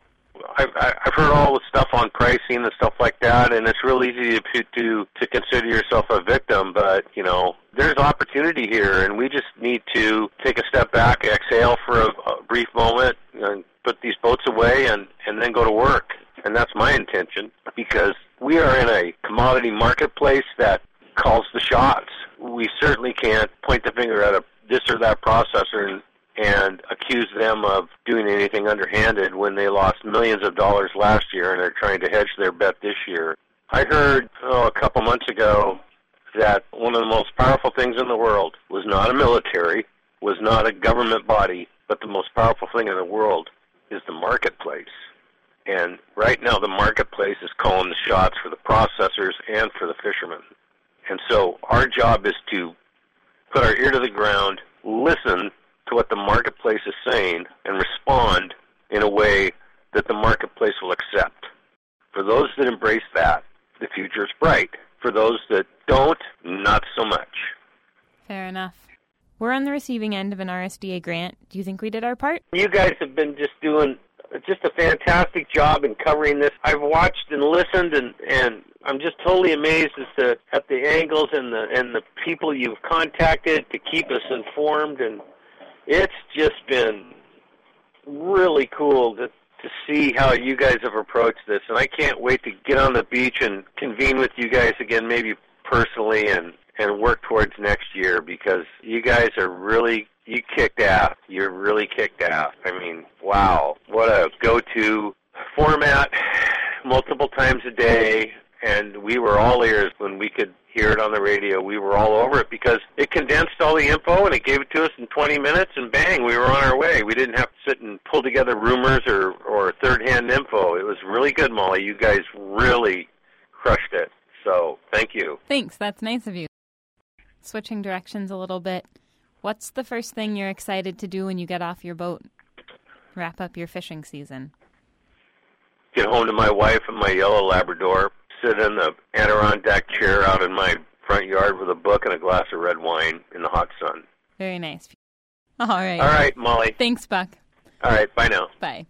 I've, I've heard all the stuff on pricing and stuff like that, and it's real easy to, to to consider yourself a victim, but, you know, there's opportunity here, and we just need to take a step back, exhale for a, a brief moment, and put these boats away, and, and then go to work. And that's my intention, because we are in a commodity marketplace that calls the shots. We certainly can't point the finger at a this or that processor and and accuse them of doing anything underhanded when they lost millions of dollars last year and are trying to hedge their bet this year. I heard oh, a couple months ago that one of the most powerful things in the world was not a military, was not a government body, but the most powerful thing in the world is the marketplace. And right now the marketplace is calling the shots for the processors and for the fishermen. And so our job is to put our ear to the ground, listen to what the marketplace is saying, and respond in a way that the marketplace will accept. For those that embrace that, the future is bright. For those that don't, not so much. Fair enough. We're on the receiving end of an R S D A grant. Do you think we did our part? You guys have been just doing just a fantastic job in covering this. I've watched and listened, and, and I'm just totally amazed as to at the angles and the and the people you've contacted to keep us informed, and it's just been really cool to to see how you guys have approached this, and I can't wait to get on the beach and convene with you guys again, maybe personally, and, and work towards next year, because you guys are really, you kicked ass. You're really kicked ass. I mean, wow, what a go-to format, multiple times a day, and we were all ears when we could hear it on the radio. We were all over it because it condensed all the info and it gave it to us in twenty minutes, and bang, we were on our way. We didn't have to sit and pull together rumors or, or third-hand info. It was really good, Molly. You guys really crushed it. So thank you. Thanks. That's nice of you. Switching directions a little bit, what's the first thing you're excited to do when you get off your boat? Wrap up your fishing season. Get home to my wife and my yellow Labrador, sit in the Adirondack chair out in my front yard with a book and a glass of red wine in the hot sun. Very nice. All right. All right, Molly. Thanks, Buck. All right, bye now. Bye.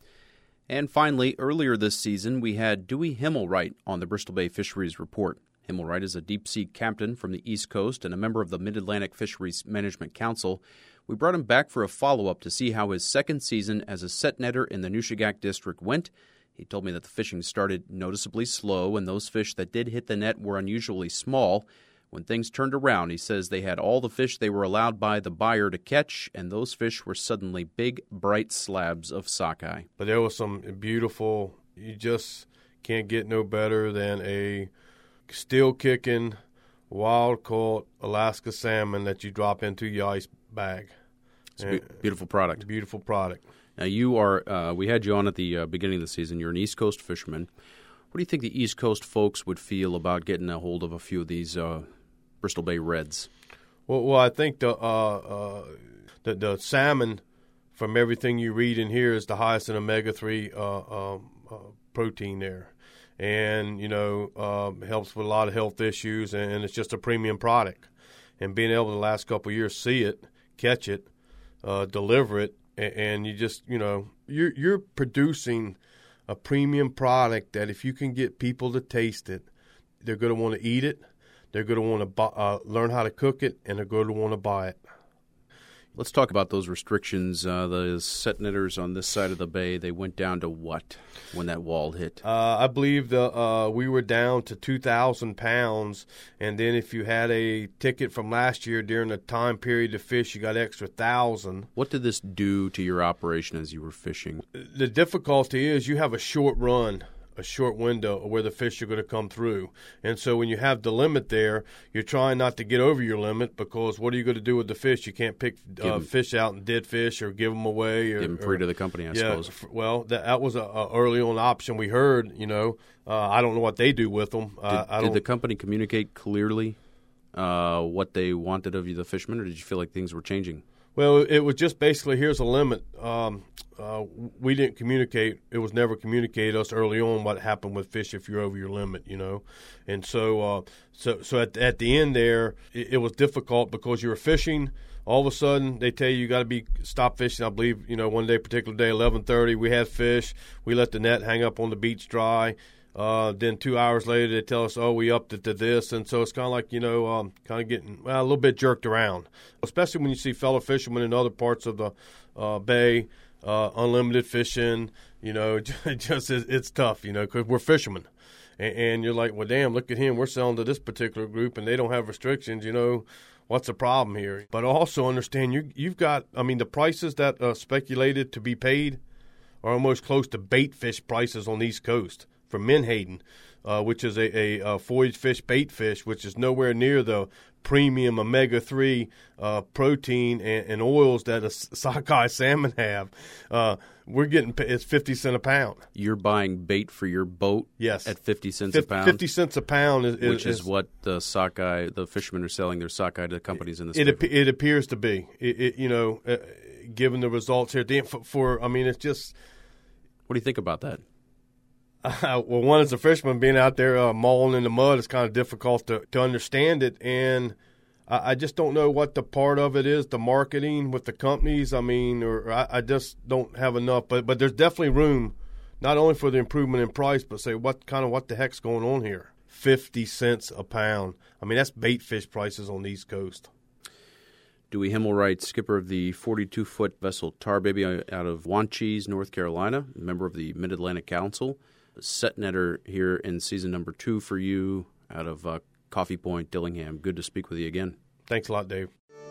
And finally, earlier this season, we had Dewey Himmelwright on the Bristol Bay Fisheries Report. Himmelwright is a deep-sea captain from the East Coast and a member of the Mid-Atlantic Fisheries Management Council. We brought him back for a follow-up to see how his second season as a set netter in the Nushagak District went. He told me that the fishing started noticeably slow, and those fish that did hit the net were unusually small. When things turned around, he says they had all the fish they were allowed by the buyer to catch, and those fish were suddenly big, bright slabs of sockeye. But there was some beautiful, you just can't get no better than a still-kicking, wild-caught Alaska salmon that you drop into your ice bag. It's a be- beautiful product. Beautiful product. Now, you are, uh, we had you on at the uh, beginning of the season. You're an East Coast fisherman. What do you think the East Coast folks would feel about getting a hold of a few of these uh, Bristol Bay Reds? Well, well, I think the, uh, uh, the the salmon, from everything you read in here, is the highest in omega three uh, um, uh, protein there. And, you know, uh, helps with a lot of health issues, and it's just a premium product. And being able to the last couple of years see it, catch it, uh, deliver it, and, and you just, you know, you're you're producing a premium product that if you can get people to taste it, they're going to want to eat it, they're going to want to bu- uh, learn how to cook it, and they're going to want to buy it. Let's talk about those restrictions. Uh, the set knitters on this side of the bay, they went down to what when that wall hit? Uh, I believe the uh, we were down to two thousand pounds, and then if you had a ticket from last year during the time period to fish, you got extra one thousand. What did this do to your operation as you were fishing? The difficulty is you have a short run, a short window where the fish are going to come through. And so when you have the limit there, you're trying not to get over your limit, because what are you going to do with the fish? You can't pick uh, fish out and dead fish or give them away. Or, give them free or, to the company, I yeah, suppose. F- well, that, that was a, a early on option we heard, you know. Uh, I don't know what they do with them. Did, uh, I did don't, the company communicate clearly uh, what they wanted of you, the fishermen, or did you feel like things were changing? Well, it was just basically, here's a limit. Um, uh, we didn't communicate. It was never communicated to us early on what happened with fish if you're over your limit, you know. And so uh, so, so at, at the end there, it, it was difficult because you were fishing. All of a sudden, they tell you you got to be stop fishing. I believe, you know, one day, particular day, eleven thirty, we had fish. We let the net hang up on the beach dry. Uh, then two hours later, they tell us, oh, we upped it to this. And so it's kind of like, you know, um, kind of getting, well, a little bit jerked around, especially when you see fellow fishermen in other parts of the uh, bay, uh, unlimited fishing, you know, just it's, it's tough, you know, because we're fishermen. And, and you're like, well, damn, look at him. We're selling to this particular group, and they don't have restrictions, you know. What's the problem here? But also understand you, you've got, I mean, the prices that uh, speculated to be paid are almost close to bait fish prices on the East Coast. For Menhaden, uh, which is a, a, a forage fish, bait fish, which is nowhere near the premium omega three uh, protein and, and oils that a sockeye salmon have. Uh, we're getting it's fifty cents a pound. You're buying bait for your boat, yes, at fifty cents F- a pound. Fifty cents a pound is, which is, is what the sockeye, the fishermen are selling their sockeye to the companies in the it. state. It, it appears to be. It, it, you know, uh, given the results here, for, for I mean, it's just. What do you think about that? Uh, well, one as a fisherman, being out there uh, mauling in the mud, it's kind of difficult to, to understand it, and I, I just don't know what the part of it is, the marketing with the companies. I mean, or I, I just don't have enough. But but there's definitely room, not only for the improvement in price, but say what kind of what the heck's going on here? Fifty cents a pound. I mean, that's bait fish prices on the East Coast. Dewey Himmelwright, skipper of the forty-two foot vessel Tar Baby out of Wanchese, North Carolina, member of the Mid-Atlantic Council. Set netter here in season number two for you out of uh, Coffee Point, Dillingham. Good to speak with you again. Thanks a lot, Dave.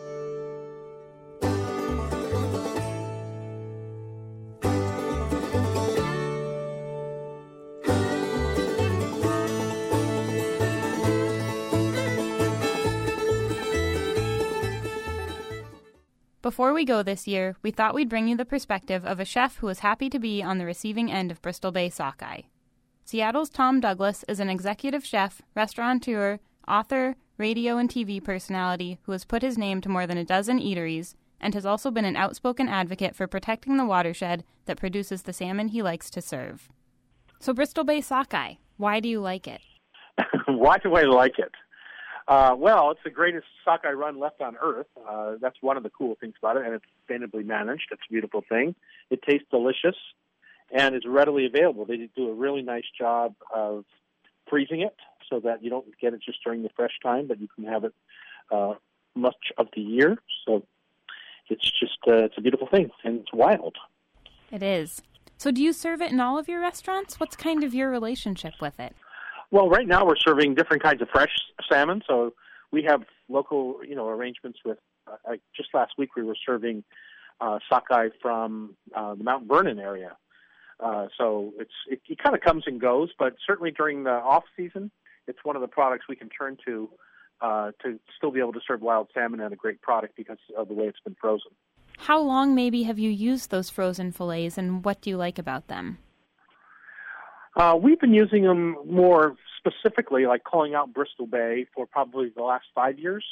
Before we go this year, we thought we'd bring you the perspective of a chef who is happy to be on the receiving end of Bristol Bay sockeye. Seattle's Tom Douglas is an executive chef, restaurateur, author, radio and T V personality who has put his name to more than a dozen eateries and has also been an outspoken advocate for protecting the watershed that produces the salmon he likes to serve. So Bristol Bay sockeye, why do you like it? Why do I like it? Uh, well, it's the greatest sockeye run left on Earth. Uh, that's one of the cool things about it, and it's sustainably managed. It's a beautiful thing. It tastes delicious and is readily available. They do a really nice job of freezing it so that you don't get it just during the fresh time, but you can have it uh, much of the year. So it's just uh, it's a beautiful thing, and it's wild. It is. So do you serve it in all of your restaurants? What's kind of your relationship with it? Well, right now we're serving different kinds of fresh salmon. So we have local, you know, arrangements with. Uh, just last week we were serving uh, sockeye from uh, the Mount Vernon area. Uh, so it's it, it kind of comes and goes, but certainly during the off season, it's one of the products we can turn to uh, to still be able to serve wild salmon and a great product because of the way it's been frozen. How long maybe have you used those frozen fillets, and what do you like about them? Uh, we've been using them more specifically, like calling out Bristol Bay, for probably the last five years.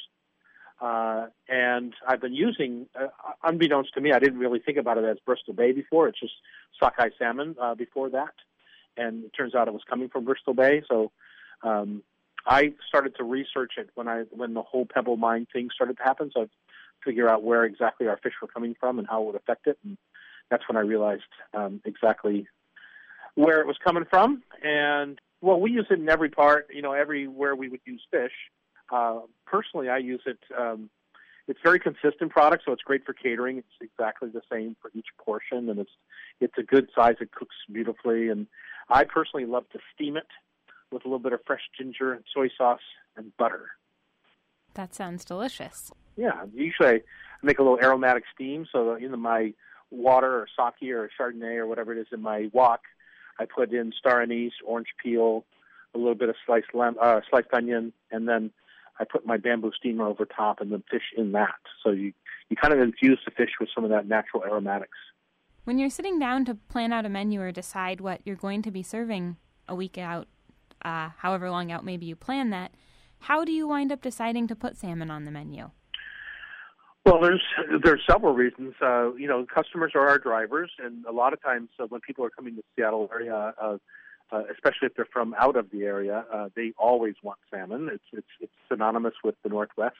Uh, and I've been using, uh, unbeknownst to me, I didn't really think about it as Bristol Bay before. It's just sockeye salmon uh, before that. And it turns out it was coming from Bristol Bay. So um, I started to research it when I when the whole Pebble Mine thing started to happen. So I'd figure out where exactly our fish were coming from and how it would affect it. And that's when I realized um, exactly where it was coming from. And, well, we use it in every part, you know, everywhere we would use fish. Uh, personally, I use it, um, it's very consistent product, so it's great for catering. It's exactly the same for each portion, and it's it's a good size. It cooks beautifully, and I personally love to steam it with a little bit of fresh ginger and soy sauce and butter. That sounds delicious. Yeah, usually I make a little aromatic steam, so in my water or sake or Chardonnay or whatever it is in my wok, I put in star anise, orange peel, a little bit of sliced lemon, uh, sliced onion, and then I put my bamboo steamer over top and then fish in that. So you, you kind of infuse the fish with some of that natural aromatics. When you're sitting down to plan out a menu or decide what you're going to be serving a week out, uh, however long out maybe you plan that, how do you wind up deciding to put salmon on the menu? Well, there's there's several reasons. Uh, you know, customers are our drivers, and a lot of times uh, when people are coming to the Seattle area, uh, uh, especially if they're from out of the area, uh, they always want salmon. It's it's it's synonymous with the Northwest,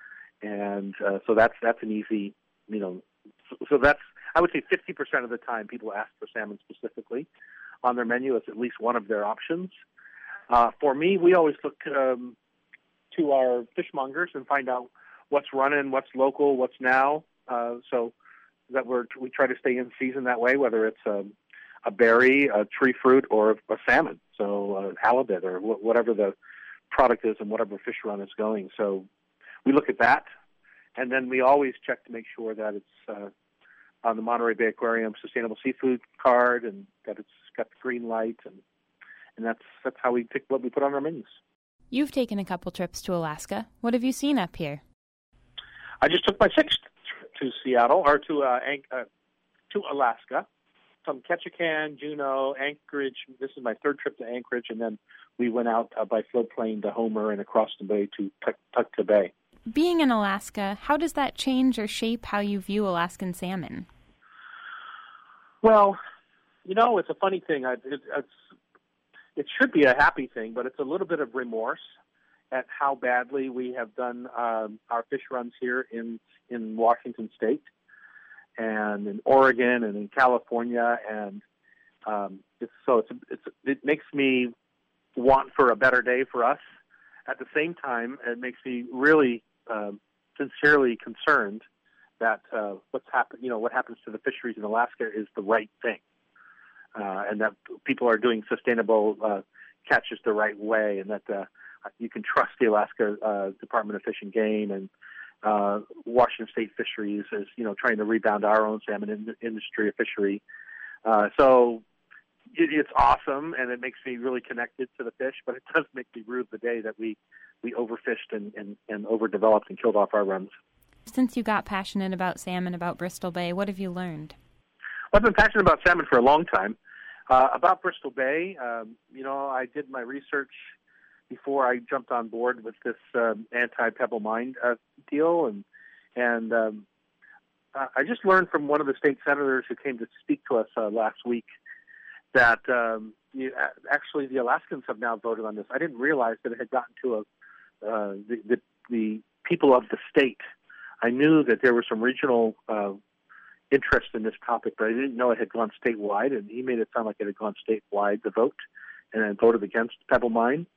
and uh, so that's that's an easy, you know, so, so that's I would say fifty percent of the time people ask for salmon specifically on their menu. It's at least one of their options. Uh, for me, we always look um, to our fishmongers and find out what's running, what's local, what's now. Uh, so that we're we try to stay in season that way, whether it's a, a berry, a tree fruit, or a, a salmon. So uh, halibut or wh- whatever the product is and whatever fish run is going. So we look at that, and then we always check to make sure that it's uh, on the Monterey Bay Aquarium Sustainable Seafood card and that it's got the green light, and and that's that's how we pick what we put on our menus. You've taken a couple trips to Alaska. What have you seen up here? I just took my sixth trip to Seattle, or to uh, An- uh, to Alaska, from Ketchikan, Juneau, Anchorage. This is my third trip to Anchorage, and then we went out uh, by floatplane to Homer and across the bay to Tukta Bay. Being in Alaska, how does that change or shape how you view Alaskan salmon? Well, you know, it's a funny thing. I, it, it's, it should be a happy thing, but it's a little bit of remorse at how badly we have done um, our fish runs here in, in Washington State and in Oregon and in California, and um, it's, so it's, it's it makes me want for a better day for us. At the same time, it makes me really uh, sincerely concerned that uh, what's happen, you know, what happens to the fisheries in Alaska is the right thing, uh, and that people are doing sustainable uh, catches the right way, and that uh, you can trust the Alaska uh, Department of Fish and Game and uh, Washington State Fisheries as, you know, trying to rebound our own salmon in- industry or fishery. Uh, so it, it's awesome, and it makes me really connected to the fish, but it does make me rue the day that we, we overfished and, and, and overdeveloped and killed off our runs. Since you got passionate about salmon, about Bristol Bay, what have you learned? Well, I've been passionate about salmon for a long time. Uh, about Bristol Bay, um, you know, I did my research before I jumped on board with this um, anti-Pebble Mine uh, deal, and and um, I just learned from one of the state senators who came to speak to us uh, last week that um, you, actually the Alaskans have now voted on this. I didn't realize that it had gotten to a, uh, the, the the people of the state. I knew that there was some regional uh, interest in this topic, but I didn't know it had gone statewide, and he made it sound like it had gone statewide, the vote, and then voted against Pebble Mine.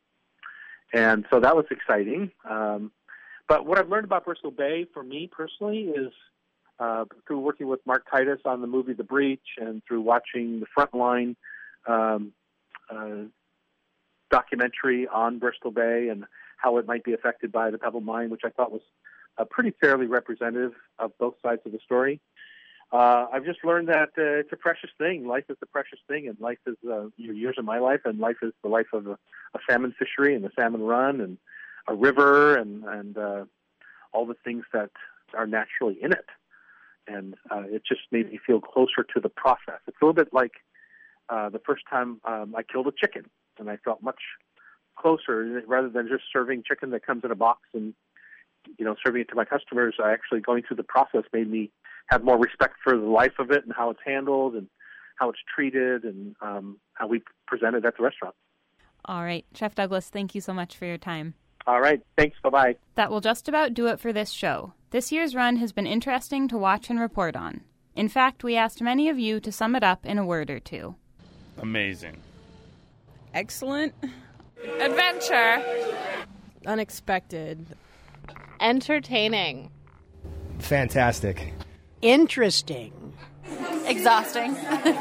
And so that was exciting. Um, but what I've learned about Bristol Bay, for me personally, is uh, through working with Mark Titus on the movie The Breach and through watching the Frontline um, uh, documentary on Bristol Bay and how it might be affected by the Pebble Mine, which I thought was uh, pretty fairly representative of both sides of the story. Uh, I've just learned that uh, it's a precious thing. Life is a precious thing, and life is uh, years of my life, and life is the life of a, a salmon fishery and a salmon run and a river and, and uh, all the things that are naturally in it. and uh, it just made me feel closer to the process. It's a little bit like uh, the first time um, I killed a chicken, and I felt much closer rather than just serving chicken that comes in a box and, you know, serving it to my customers. I actually going through the process made me have more respect for the life of it and how it's handled and how it's treated and um, how we present it at the restaurant. All right. Chef Douglas, thank you so much for your time. All right. Thanks. Bye-bye. That will just about do it for this show. This year's run has been interesting to watch and report on. In fact, we asked many of you to sum it up in a word or two. Amazing. Excellent. Adventure. Unexpected. Entertaining. Fantastic. Interesting. Exhausting.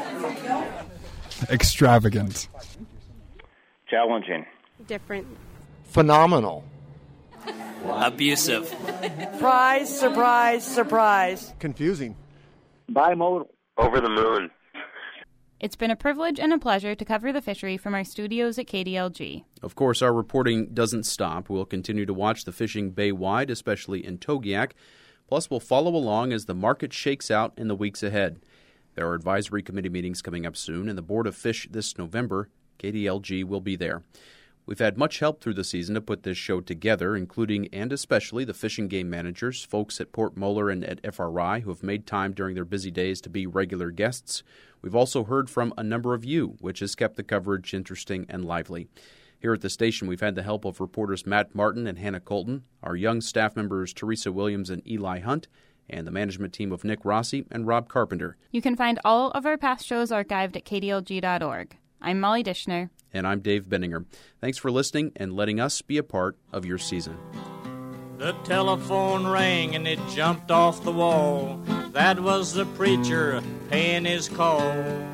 Extravagant. Challenging. Different. Phenomenal. Abusive. Surprise, surprise, surprise. Confusing. Bimodal. Over the moon. It's been a privilege and a pleasure to cover the fishery from our studios at K D L G. Of course, our reporting doesn't stop. We'll continue to watch the fishing bay-wide, especially in Togiak. Plus, we'll follow along as the market shakes out in the weeks ahead. There are advisory committee meetings coming up soon, and the Board of Fish this November. K D L G will be there. We've had much help through the season to put this show together, including and especially the fishing game managers, folks at Port Moller and at F R I who have made time during their busy days to be regular guests. We've also heard from a number of you, which has kept the coverage interesting and lively. Here at the station, we've had the help of reporters Matt Martin and Hannah Colton, our young staff members Teresa Williams and Eli Hunt, and the management team of Nick Rossi and Rob Carpenter. You can find all of our past shows archived at k d l g dot org. I'm Molly Dishner. And I'm Dave Benninger. Thanks for listening and letting us be a part of your season. The telephone rang and it jumped off the wall. That was the preacher paying his call.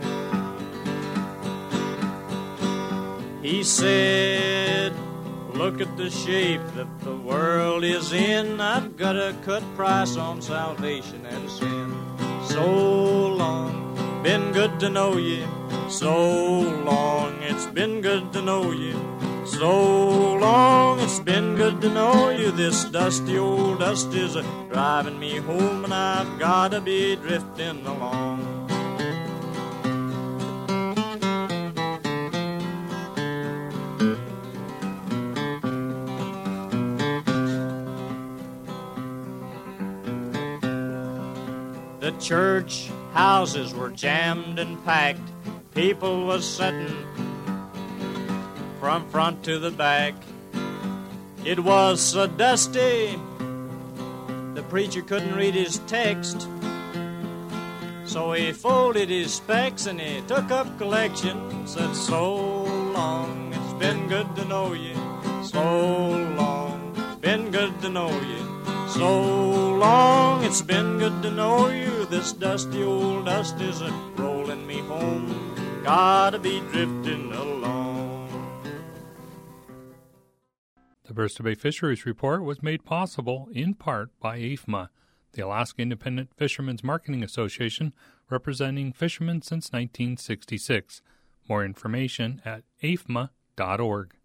He said, look at the shape that the world is in. I've got a cut price on salvation and sin. So long, been good to know you. So long, it's been good to know you. So long, it's been good to know you. This dusty old dust is a driving me home, and I've got to be drifting along. The church houses were jammed and packed. People was sitting from front to the back. It was so dusty, the preacher couldn't read his text. So he folded his specs and he took up collection. Said, so long, it's been good to know you. So long, it's been good to know you. So long, it's been good to know you. This dusty old dust is a rolling me home. Gotta be drifting along. The Bristol Bay Fisheries Report was made possible in part by A F M A, the Alaska Independent Fishermen's Marketing Association, representing fishermen since nineteen sixty-six. More information at A F M A dot org.